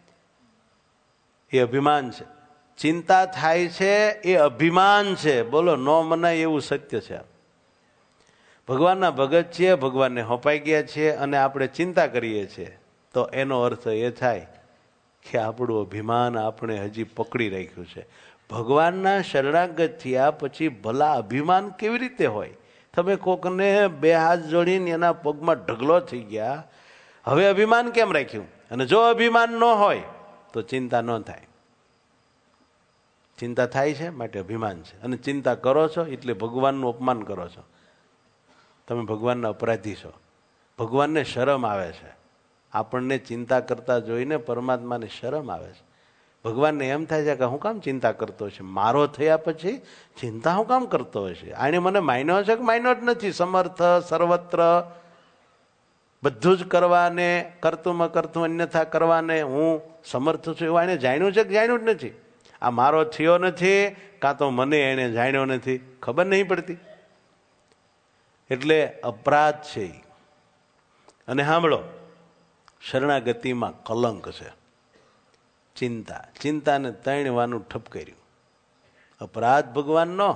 એ અભિમાન છે. ચિંતા થાય છે એ અભિમાન છે. બોલો, ન મનાય એવું સત્ય છે. ભગવાનના ભગત છીએ, ભગવાનને હોપાઈ ગયા છીએ અને આપણે ચિંતા કરીએ છીએ, તો એનો અર્થ એ થાય કે આપણું અભિમાન આપણે હજી પકડી રાખ્યું છે. ભગવાનના શરણાગત થયા પછી ભલા અભિમાન કેવી રીતે હોય? તમે કોકને બે હાથ જોડીને એના પગમાં ઢગલો થઈ ગયા, હવે અભિમાન કેમ રાખ્યું? અને જો અભિમાન ન હોય તો ચિંતા ન થાય. ચિંતા થાય છે માટે અભિમાન છે, અને ચિંતા કરો છો એટલે ભગવાનનું અપમાન કરો છો. તમે ભગવાનના અપરાધી છો. ભગવાનને શરમ આવે છે. આપણને ચિંતા કરતા જોઈને પરમાત્માને શરમ આવે છે. ભગવાનને એમ થાય છે કે હું કામ ચિંતા કરતો છે? મારો થયા પછી ચિંતા હું કામ કરતો હશે? આને મને માન્યો છે કે માન્યો જ નથી? સમર્થ, સર્વત્ર, બધું જ કરવાને, કરતું કરતું અન્યથા કરવાને હું સમર્થ છું એવું આને જાણ્યું છે કે જાણ્યું જ નથી? આ મારો થયો નથી, કાં તો મને એને જાણ્યો નથી, ખબર નહીં પડતી. એટલે અપરાધ છે. અને સાંભળો, શરણાગતિમાં કલંક છે. ચિંતા ચિંતાને ત્રણ વાનું ઠપ કર્યું. અપરાધ ભગવાનનો,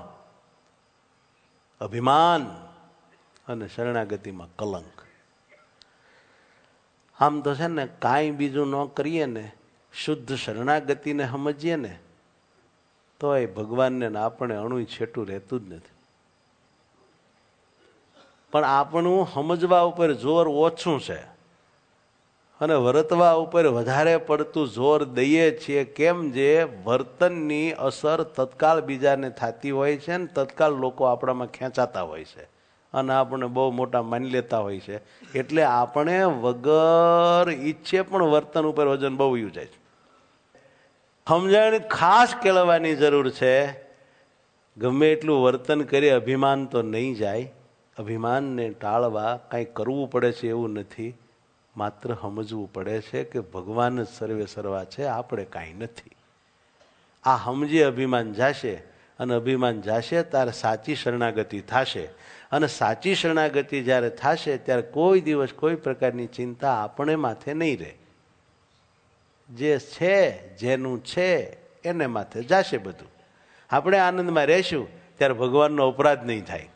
અભિમાન અને શરણાગતિમાં કલંક. આમ તો છે ને, કાંઈ બીજું ન કરીએ ને, શુદ્ધ શરણાગતિને સમજીએ ને, તો એ ભગવાનને આપણે અણુય છેટું રહેતું જ નથી. પણ આપણું સમજવા ઉપર જોર ઓછું છે અને વર્તવા ઉપર વધારે પડતું જોર દઈએ છીએ. કેમ? જે વર્તનની અસર તત્કાળ બીજાને થતી હોય છે ને તત્કાળ લોકો આપણામાં ખેંચાતા હોય છે અને આપણે બહુ મોટા માની લેતા હોય છે. એટલે આપણે વગર ઈચ્છે પણ વર્તન ઉપર વજન બહુ વયું જાય છે. સમજણ ખાસ કેળવવાની જરૂર છે. ગમે એટલું વર્તન કરે અભિમાન તો નહીં જાય. અભિમાનને ટાળવા કાંઈ કરવું પડે છે એવું નથી, માત્ર સમજવું પડે છે કે ભગવાન જ સર્વે સર્વા છે, આપણે કાંઈ નથી. આ સમજી અભિમાન જાશે, અને અભિમાન જાશે ત્યારે સાચી શરણાગતિ થશે. અને સાચી શરણાગતિ જ્યારે થશે ત્યારે કોઈ દિવસ કોઈ પ્રકારની ચિંતા આપણે માથે નહીં રહે. જે છે, જેનું છે એને માથે જાશે બધું. આપણે આનંદમાં રહેશું ત્યારે ભગવાનનો અપરાધ નહીં થાય.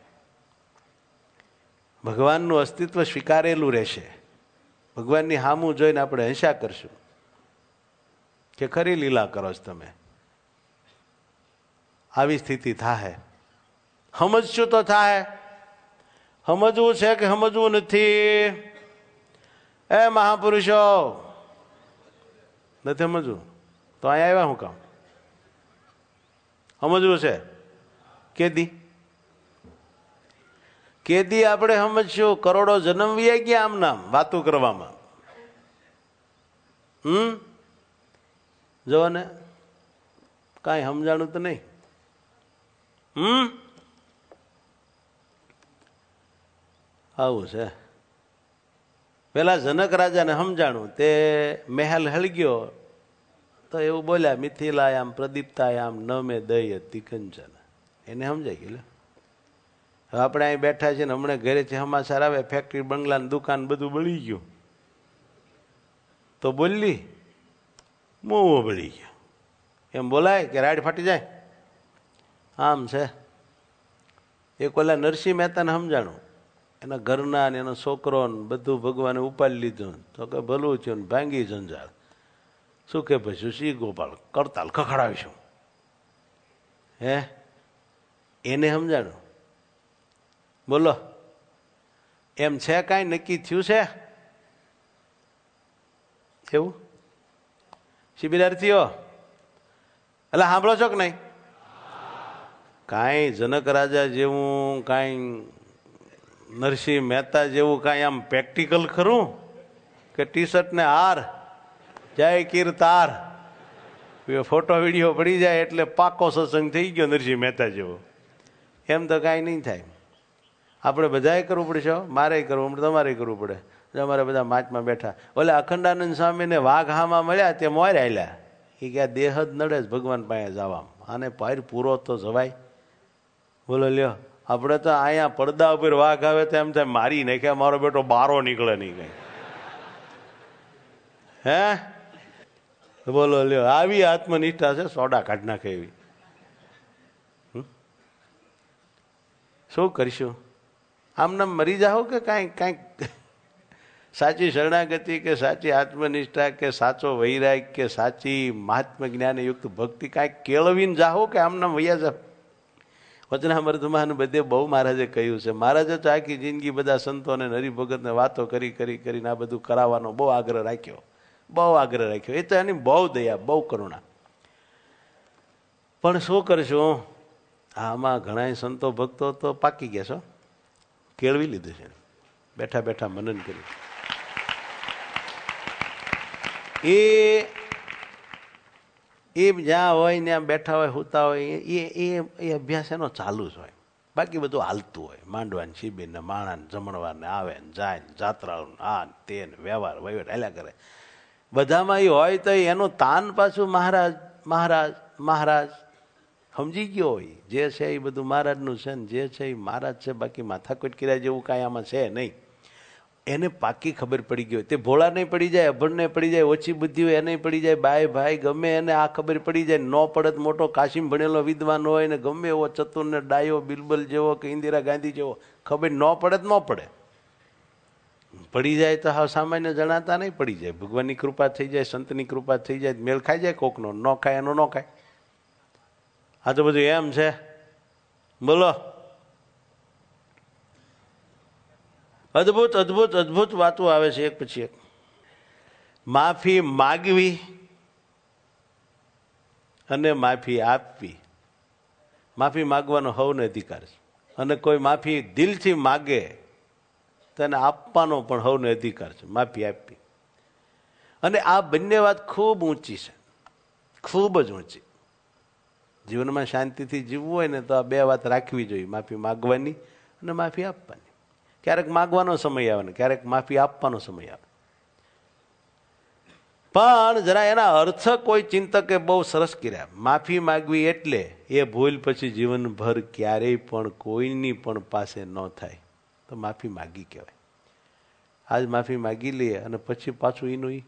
ભગવાનનું અસ્તિત્વ સ્વીકારેલું રહેશે. ભગવાનની સામું જોઈને આપણે હંસા કરશું કે ખરી લીલા કરો છો તમે. આવી સ્થિતિ થાય. સમજશું તો થાય. સમજવું છે કે સમજવું નથી? એ મહાપુરુષો, નથી સમજવું તો અહીંયા આવ્યા હું કામ? સમજવું છે કેદી? કેદી આપણે સમજશું? કરોડો જન્મ વી ગયા આમ નામ વાતું કરવામાં. હમ જો ને, કાંઈ સમજાણું તો નહીં. હમ આવું છે. પેલા જનક રાજાને સમજાણું, તે મહેલ હળગ્યો તો એવું બોલ્યા, મિથિલાયામ પ્રદીપ્તાયામ ન મે દય તિકંચન. એને સમજાય ગયું. હવે આપણે અહીં બેઠા છીએ ને હમણાં ઘરેથી સમાચાર આવે ફેક્ટરી, બંગલા, દુકાન બધું બળી ગયું, તો બોલી મોવો બળી ગયો એમ બોલાય કે રાડ ફાટી જાય? આમ છે. એક ઓલા નરસિંહ મહેતાને સમજાણું, એના ઘરના ને એનો છોકરો ને બધું ભગવાને ઉપાડી લીધું, તો કે ભલું થયું ને ભાંગી જંજાળ. શું કે પછી શ્રી ગોપાલ કરતાલ ખખડાવીશું. હે એને સમજાણું. બોલો, એમ છે કાંઈ નક્કી થયું છે એવું? શિબિરાર્થીઓ એટલે સાંભળો છો કે નહીં? કાંઈ જનક રાજા જેવું, કાંઈ નરસિંહ મહેતા જેવું કાંઈ આમ પ્રેક્ટિકલ ખરું કે ટી શર્ટ ને હાર, જય કીર્તાર, ફોટો વિડીયો પડી જાય એટલે પાકો સત્સંગ થઈ ગયો નરસિંહ મહેતા જેવો? એમ તો કાંઈ નહીં થાય. આપણે બધાએ કરવું પડશે. મારે કરવું પડે, તમારે કરવું પડે. અમારે બધા માચમાં બેઠા. ઓલે અખંડાનંદ સ્વામીને વાઘ હામાં મળ્યા તે મોર આલ્યા. એ કે દેહ જ નડે જ ભગવાન પાસે જવામાં, આને પાર પૂરો તો જવાય. બોલો લ્યો, આપણે તો અહીંયા પડદા ઉપર વાઘ આવે તો એમ થાય મારી નાખ્યા, મારો બેટો બારો નીકળે નહીં કઈ. હે બોલો લ્યો, આવી આત્મનિષ્ઠા છે, સોડા કાઢ નાખે એવી. શું કરીશું? આમને મરી જાઓ કે કાંઈ કાંઈક સાચી શરણાગતિ કે સાચી આત્મનિષ્ઠા કે સાચો વૈરાગ કે સાચી મહાત્મ જ્ઞાન યુક્ત ભક્તિ કાંઈક કેળવીને જાઓ કે આમના વૈયા જાઓ. વચનામૃતમાં બધે બહુ મહારાજે કહ્યું છે. મહારાજે તો આખી જિંદગી બધા સંતોને હરિભગતને વાતો કરી કરી કરીને આ બધું કરાવવાનો બહુ આગ્રહ રાખ્યો, બહુ આગ્રહ રાખ્યો. એ તો એની બહુ દયા, બહુ કરુણા. પણ શું કરશું, આમાં ઘણા સંતો ભક્તો તો પાકી ગયા છો, કેળવી લીધું છે, બેઠા બેઠા મનન કર્યું. એ એ જ્યાં હોય ત્યાં બેઠા હોય, હોતા હોય, એ એ એ અભ્યાસ એનો ચાલુ જ હોય. બાકી બધું હાલતું હોય, માંડવાની શિબિર ને માણા ને જમણવાર ને આવે ને જાય ને જાત્રાઓ આ તે વ્યવહાર વહીવટ હાલ્યા કરે. બધામાં એ હોય તો એનું તાન પાછું મહારાજ મહારાજ મહારાજ સમજી ગયો હોય. જે છે એ બધું મહારાજનું છે ને જે છે એ મહારાજ છે. બાકી માથાકૂટ કર્યા જેવું કાંઈ આમાં છે નહીં. એને પાકી ખબર પડી ગઈ હોય. તે ભોળા નહીં પડી જાય, અભણ નહીં પડી જાય, ઓછી બુદ્ધિ હોય એને પડી જાય, બાય ભાઈ ગમે એને આ ખબર પડી જાય. ન પડત મોટો કાશીમ ભણેલો વિદ્વાન હોય ને ગમે એવો ચતુર ને ડાયો બિલબલ જેવો કે ઇન્દિરા ગાંધી જેવો, ખબર ન પડે તો ન પડે. પડી જાય તો હા સામાન્ય જણાતા નહીં, પડી જાય. ભગવાનની કૃપા થઈ જાય, સંતની કૃપા થઈ જાય, મેળ ખાઈ જાય કોકનો, ન ખાય એનો ન ખાય. આ તો બધું એમ છે. બોલો, અદભુત અદભુત અદભુત વાતો આવે છે એક પછી એક. માફી માગવી અને માફી આપવી. માફી માગવાનો હવનો અધિકાર છે, અને કોઈ માફી દિલથી માગે તેને આપવાનો પણ હવનો અધિકાર છે, માફી આપવી. અને આ બંને વાત ખૂબ ઊંચી છે, ખૂબ જ ઊંચી. જીવનમાં શાંતિથી જીવવું હોય ને તો આ બે વાત રાખવી જોઈએ, માફી માગવાની અને માફી આપવાની. ક્યારેક માગવાનો સમય આવે ને ક્યારેક માફી આપવાનો સમય આવે. પણ જરા એના અર્થ કોઈ ચિંતકે બહુ સરસ કર્યા. માફી માગવી એટલે એ ભૂલ પછી જીવનભર ક્યારેય પણ કોઈની પણ પાસે ન થાય તો માફી માગી કહેવાય. આજ માફી માગી લઈએ અને પછી પાછું ઈનું ઈ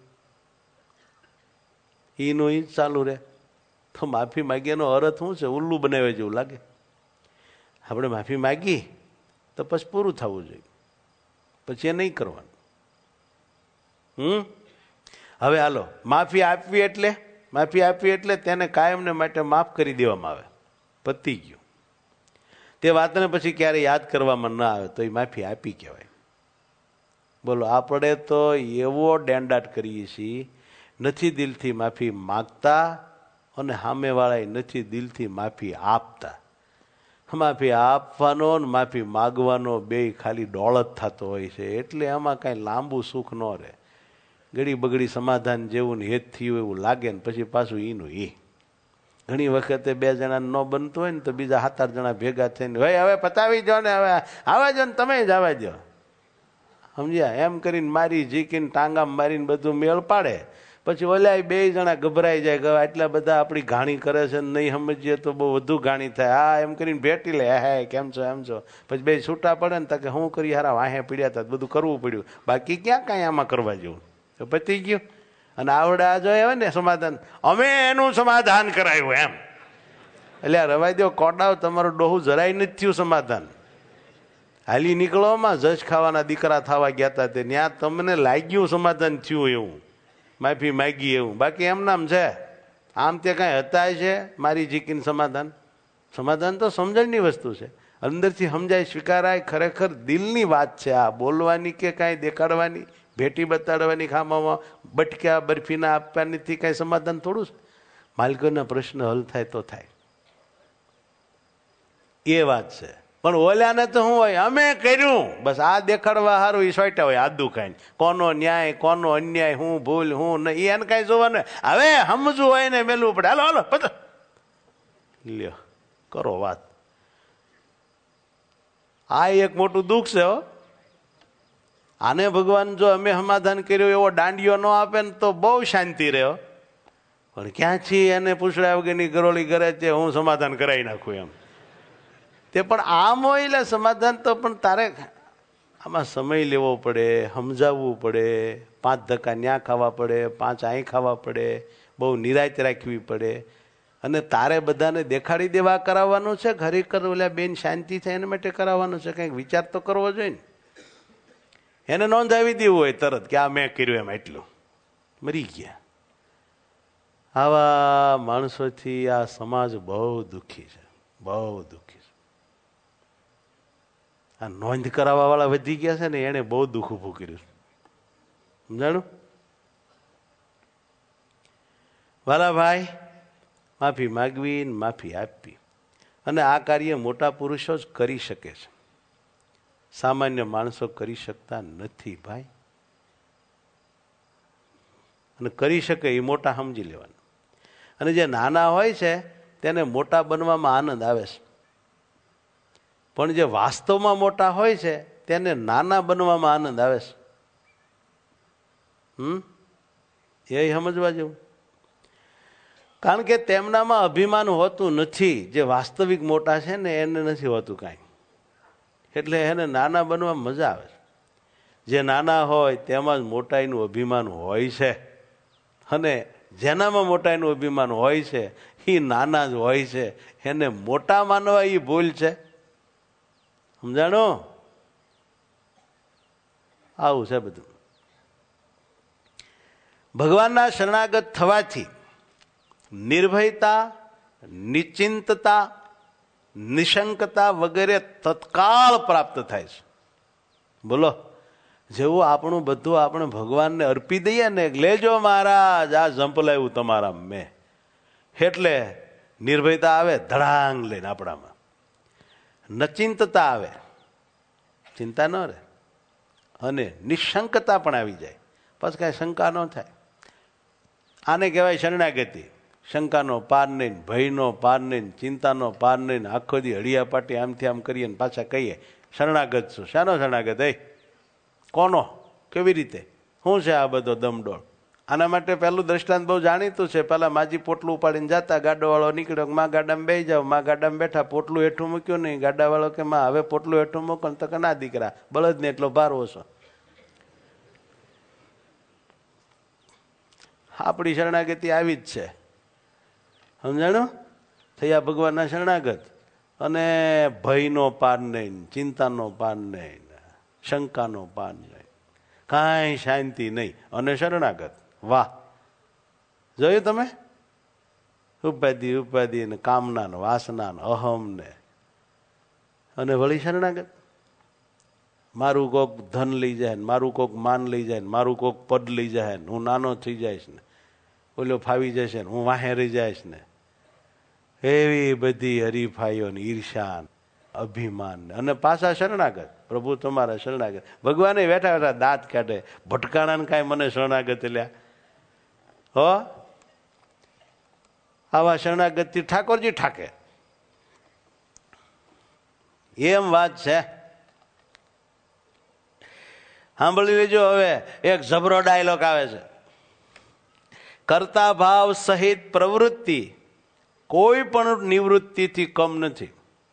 ઈનું ઈ ચાલુ રહે તો માફી માગ્યાનો અર્થ શું છે? ઉલ્લુ બનાવે જેવું લાગે. આપણે માફી માગી તો પછી પૂરું થવું જોઈએ, પછી એ નહીં કરવાનું. હમ હવે હાલો, માફી આપવી એટલે માફી આપવી એટલે તેને કાયમને માટે માફ કરી દેવામાં આવે, પતી ગયું. તે વાતને પછી ક્યારે યાદ કરવામાં ના આવે તો એ માફી આપી કહેવાય. બોલો, આપણે તો એવો ડેંડાટ કરીએ છીએ, નથી દિલથી માફી માગતા અને સામેવાળા નથી દિલથી માફી આપતા. માફી આપવાનો ને માફી માગવાનો બે ખાલી ડોળત થતો હોય છે. એટલે આમાં કાંઈ લાંબુ સુખ ન રહે. ઘડી બગડી સમાધાન જેવું ને હેત થયું એવું લાગે ને પછી પાછું ઈનું ઈ. ઘણી વખતે બે જણા ન બનતું હોય ને તો બીજા સાત આઠ જણા ભેગા થઈને ભાઈ હવે પતાવી દો ને, હવે આવા જો ને તમે જ આવા દો, સમજ્યા? એમ કરીને મારી ઝીકીને ટાંગા મારીને બધું મેળ પાડે. પછી ઓલા બે જણા ગભરાઈ જાય કે આટલા બધા આપણી ઘાણી કરે છે ને નહીં સમજીએ તો બહુ વધુ ઘાણી થાય. હા એમ કરીને ભેટી લે, હે કેમ છો એમ છો. પછી બે છૂટા પડે ને તો કે હું કરી હારા વાહે પીડ્યા હતા, બધું કરવું પડ્યું. બાકી ક્યાં કાંઈ આમાં કરવા જેવું, તો પતી ગયું. અને આવડા જો હોય ને સમાધાન, અમે એનું સમાધાન કરાયું એમ. એટલે આ રવાઈ દો કોડાવ, તમારું ડોહું જરાય નથી થયું સમાધાન. હાલી નીકળવામાં જજ ખાવાના દીકરા થવા ગયા હતા તે ત્યાં તમને લાગ્યું સમાધાન થયું એવું, માફી માગી એવું. બાકી એમ નામ છે, આમ તે કાંઈ હતા છે મારી જીકીને સમાધાન. સમાધાન તો સમજણની વસ્તુ છે, અંદરથી સમજાય, સ્વીકારાય, ખરેખર દિલની વાત છે. આ બોલવાની કે કાંઈ દેખાડવાની, ભેટી બતાડવાની, ખાવામાં બટક્યા બરફીના આપવાનીથી કાંઈ સમાધાન થોડું છે. માલિકોના પ્રશ્ન હલ થાય તો થાય, એ વાત છે. પણ ઓલાને તો શું હોય, અમે કર્યું બસ આ દેખાડવા સારું એ સોટા હોય આદુ ખાઈને. કોનો ન્યાય કોનો અન્યાય, હું ભૂલ હું નહીં, એને કાંઈ જોવાનું. હવે સમજવું હોય ને મેલવું પડે. હાલો હાલો પતો લ્યો કરો વાત. આ એક મોટું દુઃખ છે હો. આને ભગવાન જો અમે સમાધાન કર્યું એવો દાંડિયો ન આપે ને તો બહુ શાંતિ રહ્યો. પણ ક્યાંથી એને પૂછડ્યા વગરની ગરોળી કરે છે હું સમાધાન કરાવી નાખું એમ. તે પણ આમ હોય એટલે સમાધાન તો પણ તારે આમાં સમય લેવો પડે, સમજાવવું પડે, પાંચ ધક્કા ન્યા ખાવા પડે, પાંચ અહીં ખાવા પડે, બહુ નિરાયત રાખવી પડે. અને તારે બધાને દેખાડી દેવા કરાવવાનું છે, ખરેખર ઓલા બેન શાંતિ થાય એના માટે કરાવવાનું છે. કંઈક વિચાર તો કરવો જોઈએ ને. એને નોંધાવી દેવું હોય તરત કે આ મેં કર્યું એમ એટલું, મરી ગયા. આવા માણસોથી આ સમાજ બહુ દુઃખી છે, બહુ દુઃખી છે. આ નોંધ કરાવવા વાળા વધી ગયા છે ને, એને બહુ દુઃખ ઉભું કર્યું. સમજાણું? વાલા ભાઈ, માફી માગવી, માફી આપવી, અને આ કાર્ય મોટા પુરુષો જ કરી શકે છે, સામાન્ય માણસો કરી શકતા નથી ભાઈ. અને કરી શકે એ મોટા સમજી લેવાનું. અને જે નાના હોય છે તેને મોટા બનવામાં આનંદ આવે છે, પણ જે વાસ્તવમાં મોટા હોય છે તેને નાના બનવામાં આનંદ આવે છે. હમ એ સમજવા જેવું. કારણ કે તેમનામાં અભિમાન હોતું નથી. જે વાસ્તવિક મોટા છે ને એને નથી હોતું કાંઈ, એટલે એને નાના બનવા મજા આવે છે. જે નાના હોય તેમાં જ મોટાઈનું અભિમાન હોય છે, અને જેનામાં મોટાઈનું અભિમાન હોય છે એ નાના જ હોય છે. એને મોટા માનવા એ ભૂલ છે. સમજાણો? આવું છે બધું. ભગવાનના શરણાગત થવાથી નિર્ભયતા, નિશ્ચિંતતા, નિશંકતા વગેરે તત્કાળ પ્રાપ્ત થાય છે. બોલો, જેવું આપણું બધું આપણે ભગવાનને અર્પી દઈએ ને, લેજો મહારાજ આ ઝંપલાવ્યું તમારા મેં, એટલે નિર્ભયતા આવે ધડાંગ લઈને આપણામાં. નચિંતતા આવે, ચિંતા ન રહે, અને નિશંકતા પણ આવી જાય, પછી કાંઈ શંકા ન થાય. આને કહેવાય શરણાગતિ. શંકાનો પાર નહીં, ભયનો પાર નહીં, ચિંતાનો પાર નહીં. આખો દી હળિયા પાટી આમથી આમ કરીએ ને પાછા કહીએ શરણાગત છું. શાનો શરણાગત? એ કોનો? કેવી રીતે? શું છે આ બધો દમડોળ? આના માટે પહેલું દ્રષ્ટાંત બહુ જાણીતું છે. પહેલા માજી પોટલું ઉપાડીને જતા, ગાડો વાળો નીકળ્યો, માં ગાડામાં બેસી જાવ. માં ગાડામાં બેઠા, પોટલું હેઠું મૂક્યું નહીં. ગાડા વાળો કે માં હવે પોટલું હેઠું મૂકો ને, તો કે ના દીકરા, બળદ ને એટલો ભાર ઓછો. આપણી શરણાગતિ આવી જ છે. સમજાણું? થયા ભગવાનના શરણાગત, અને ભયનો પાર નહીં, ચિંતાનો પાર નહીં, શંકાનો પાર નહીં, કાંઈ શાંતિ નહીં, અને શરણાગત. વાહ! જોયું તમે? ઉપાધિ ઉપાધિ ને કામના ને વાસના ને અહમ ને, અને વળી શરણાગત. મારું કોક ધન લઈ જાય ને, મારું કોક માન લઈ જાય ને, મારું કોક પદ લઈ જાય ને, હું નાનો થઈ જઈશ ને, ઓલો ફાવી જશે ને, હું વાહે રહી જઈશ ને, એવી બધી હરીફાઈઓ ને ઈર્ષા, અભિમાન, અને પાછા શરણાગત. પ્રભુ તમારા શરણાગત. ભગવાને બેઠા બેઠા દાંત કાઢે, ભટકાણા ને કાંઈ મને શરણાગત લ્યા હો. આવા શરણાગતથી ઠાકોરજી ઠાકે, એમ વાત છે. સાંભળી લેજો. હવે એક જબરો ડાયલોગ આવે છે. કર્તા ભાવ સહિત પ્રવૃત્તિ કોઈ પણ નિવૃત્તિથી કમ નથી.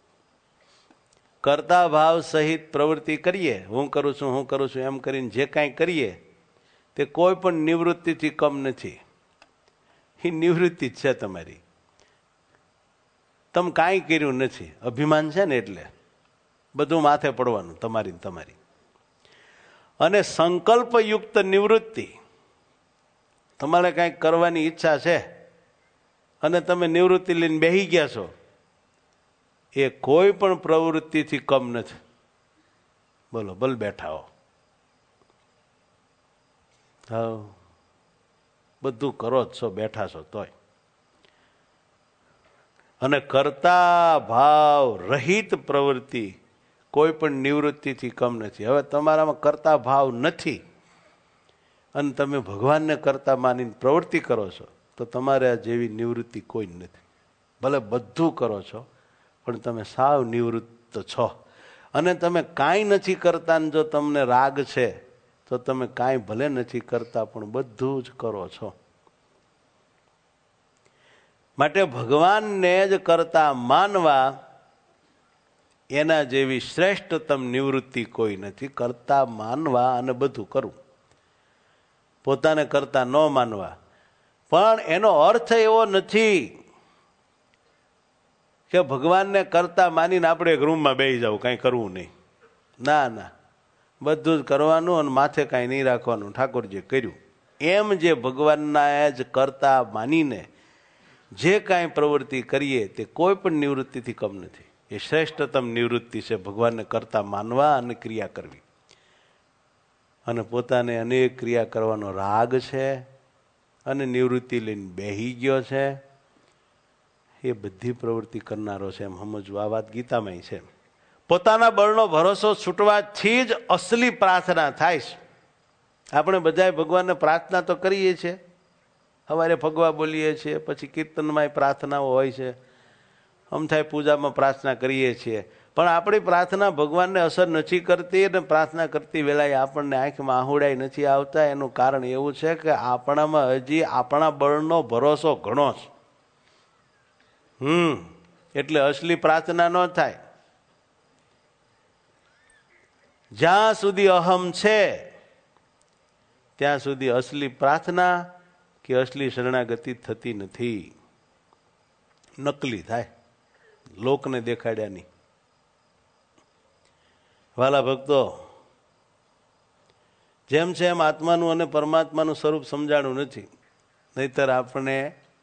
કર્તા ભાવ સહિત પ્રવૃત્તિ કરીએ, હું કરું છું હું કરું છું એમ કરીને જે કાંઈ કરીએ તે કોઈ પણ નિવૃત્તિથી કમ નથી. એ નિવૃત્તિ જ છે તમારી. તમે કાંઈ કર્યું નથી, અભિમાન છે ને એટલે બધું માથે પડવાનું તમારી તમારી. અને સંકલ્પયુક્ત નિવૃત્તિ, તમારે કાંઈક કરવાની ઈચ્છા છે અને તમે નિવૃત્તિ લઈને બેસી ગયા છો, એ કોઈ પણ પ્રવૃત્તિથી કમ નથી. બોલો, ભલ બેઠા હો, હા બધું કરો જ છો, બેઠા છો તોય. અને કરતા ભાવ રહિત પ્રવૃત્તિ કોઈ પણ નિવૃત્તિથી કમ નથી. હવે તમારામાં કરતા ભાવ નથી અને તમે ભગવાનને કરતા માનીને પ્રવૃત્તિ કરો છો, તો તમારે આ જેવી નિવૃત્તિ કોઈ નથી. ભલે બધું કરો છો પણ તમે સાવ નિવૃત્ત છો. અને તમે કાંઈ નથી કરતા ને જો તમને રાગ છે તો તમે કાંઈ ભલે નથી કરતા પણ બધું જ કરો છો. માટે ભગવાનને જ કરતા માનવા એના જેવી શ્રેષ્ઠતમ નિવૃત્તિ કોઈ નથી. કરતા માનવા અને બધું કરવું, પોતાને કરતા ન માનવા. પણ એનો અર્થ એવો નથી કે ભગવાનને કરતા માનીને આપણે એક રૂમમાં બેસી જવું, કાંઈ કરવું નહીં. ના ના, બધું જ કરવાનું અને માથે કાંઈ નહીં રાખવાનું, ઠાકોરજીએ કર્યું એમ જે ભગવાનના જ કરતા માનીને જે કાંઈ પ્રવૃત્તિ કરીએ તે કોઈ પણ નિવૃત્તિથી કમ નથી. એ શ્રેષ્ઠતમ નિવૃત્તિ છે, ભગવાનને કરતા માનવા અને ક્રિયા કરવી. અને પોતાને અનેક ક્રિયા કરવાનો રાગ છે અને નિવૃત્તિ લઈને બેહી ગયો છે, એ બધી પ્રવૃત્તિ કરનારો છે એમ સમજવું. આ વાત ગીતામાં છે. પોતાના બળનો ભરોસો છૂટવાથી જ અસલી પ્રાર્થના થાય છે. આપણે બધાએ ભગવાનને પ્રાર્થના તો કરીએ છીએ, સવારે ભગવા બોલીએ છીએ, પછી કીર્તનમાં પ્રાર્થનાઓ હોય છે, અમથાય પૂજામાં પ્રાર્થના કરીએ છીએ, પણ આપણી પ્રાર્થના ભગવાનને અસર નથી કરતી અને પ્રાર્થના કરતી વેળાએ આપણને આંખમાં આહુડાઈ નથી આવતા. એનું કારણ એવું છે કે આપણામાં હજી આપણા બળનો ભરોસો ઘણો છે. હમ એટલે અસલી પ્રાર્થના ન થાય. જ્યાં સુધી અહમ છે ત્યાં સુધી અસલી પ્રાર્થના કે અસલી શરણાગતિ થતી નથી. નકલી થાય, લોકને દેખાડ્યાની. વાલા ભક્તો, જેમ છે એમ આત્માનું અને પરમાત્માનું સ્વરૂપ સમજાણું નથી, નહીતર આપણે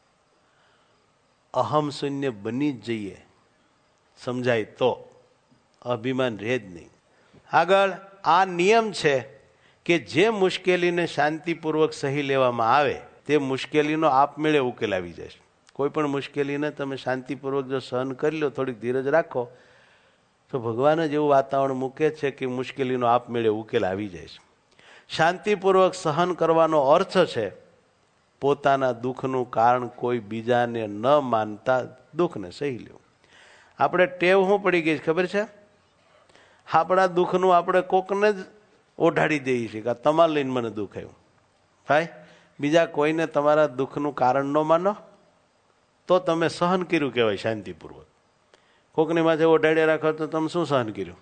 અહમ શૂન્ય બની જ જઈએ. સમજાય તો, અભિમાન રહે જ નહીં. આગળ આ નિયમ છે કે જે મુશ્કેલીને શાંતિપૂર્વક સહી લેવામાં આવે તે મુશ્કેલીનો આપમેળે ઉકેલ આવી જશે. કોઈ પણ મુશ્કેલીને તમે શાંતિપૂર્વક જો સહન કરી લો, થોડીક ધીરજ રાખો, તો ભગવાન જ એવું વાતાવરણ મૂકે છે કે મુશ્કેલીનો આપમેળે ઉકેલ આવી જાય છે. શાંતિપૂર્વક સહન કરવાનો અર્થ છે પોતાના દુઃખનું કારણ કોઈ બીજાને ન માનતા દુઃખને સહી લેવું. આપણે ટેવ શું પડી ગઈ ખબર છે? આપણા દુઃખનું આપણે કોકને જ ઓઢાડી દઈએ છીએ કે તમારે લઈને મને દુઃખ આવ્યું. ભાઈ, બીજા કોઈને તમારા દુઃખનું કારણ ન માનો તો તમે સહન કર્યું કહેવાય શાંતિપૂર્વક. કોકની માથે ઓઢાડ્યા રાખો તો તમે શું સહન કર્યું?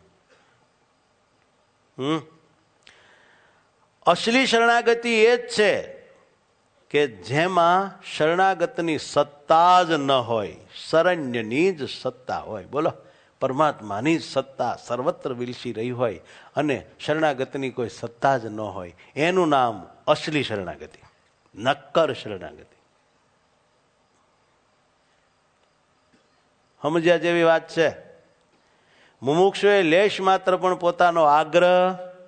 હમ અસલી શરણાગતિ એ જ છે કે જેમાં શરણાગતની સત્તા જ ન હોય, શરણ્યની જ સત્તા હોય. બોલો, પરમાત્માની જ સત્તા સર્વત્ર વિલસી રહી હોય અને શરણાગતની કોઈ સત્તા જ ન હોય, એનું નામ અસલી શરણાગતિ, નક્કર શરણાગતિ. સમજ્યા જેવી વાત છે. મુમુક્ષુએ લેશ માત્ર પણ પોતાનો આગ્રહ,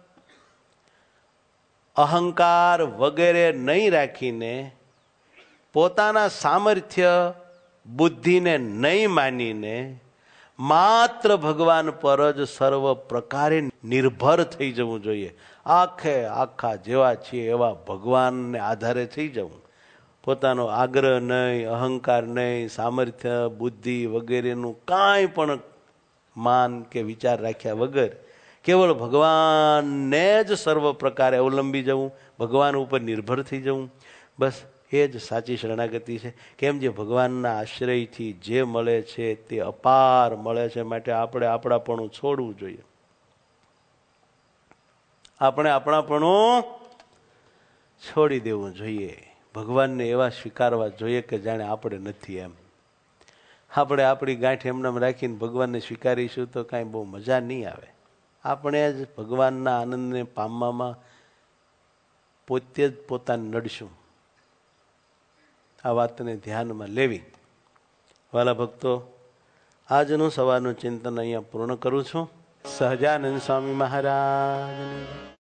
અહંકાર વગેરે નહીં રાખીને, પોતાના સામર્થ્ય બુદ્ધિને નહીં માનીને માત્ર ભગવાન પર જ સર્વ પ્રકારે નિર્ભર થઈ જવું જોઈએ. આખે આખા જેવા છીએ એવા ભગવાનને આધારે થઈ જવું. પોતાનો આગ્રહ નહીં, અહંકાર નહીં, સામર્થ્ય બુદ્ધિ વગેરેનું કાંઈ પણ માન કે વિચાર રાખ્યા વગર કેવળ ભગવાનને જ સર્વ પ્રકારે અવલંબી જવું, ભગવાન ઉપર નિર્ભર થઈ જવું. બસ એ જ સાચી શરણાગતિ છે. કેમ જે ભગવાનના આશ્રયથી જે મળે છે તે અપાર મળે છે, માટે આપણે આપણાપણું છોડવું જોઈએ. આપણે આપણાપણું છોડી દેવું જોઈએ. ભગવાનને એવા સ્વીકારવા જોઈએ કે જાણે આપણે નથી એમ. આપણે આપણી ગાંઠ એમનામ રાખીને ભગવાનને સ્વીકારીશું તો કાંઈ બહુ મજા નહીં આવે. આપણે જ ભગવાનના આનંદને પામવામાં પોતે જ પોતાને નડશું. આ વાતને ધ્યાનમાં લેવી. વાલા ભક્તો, આજનું સવારનું ચિંતન અહીંયા પૂર્ણ કરું છું. સહજાનંદ સ્વામી મહારાજ.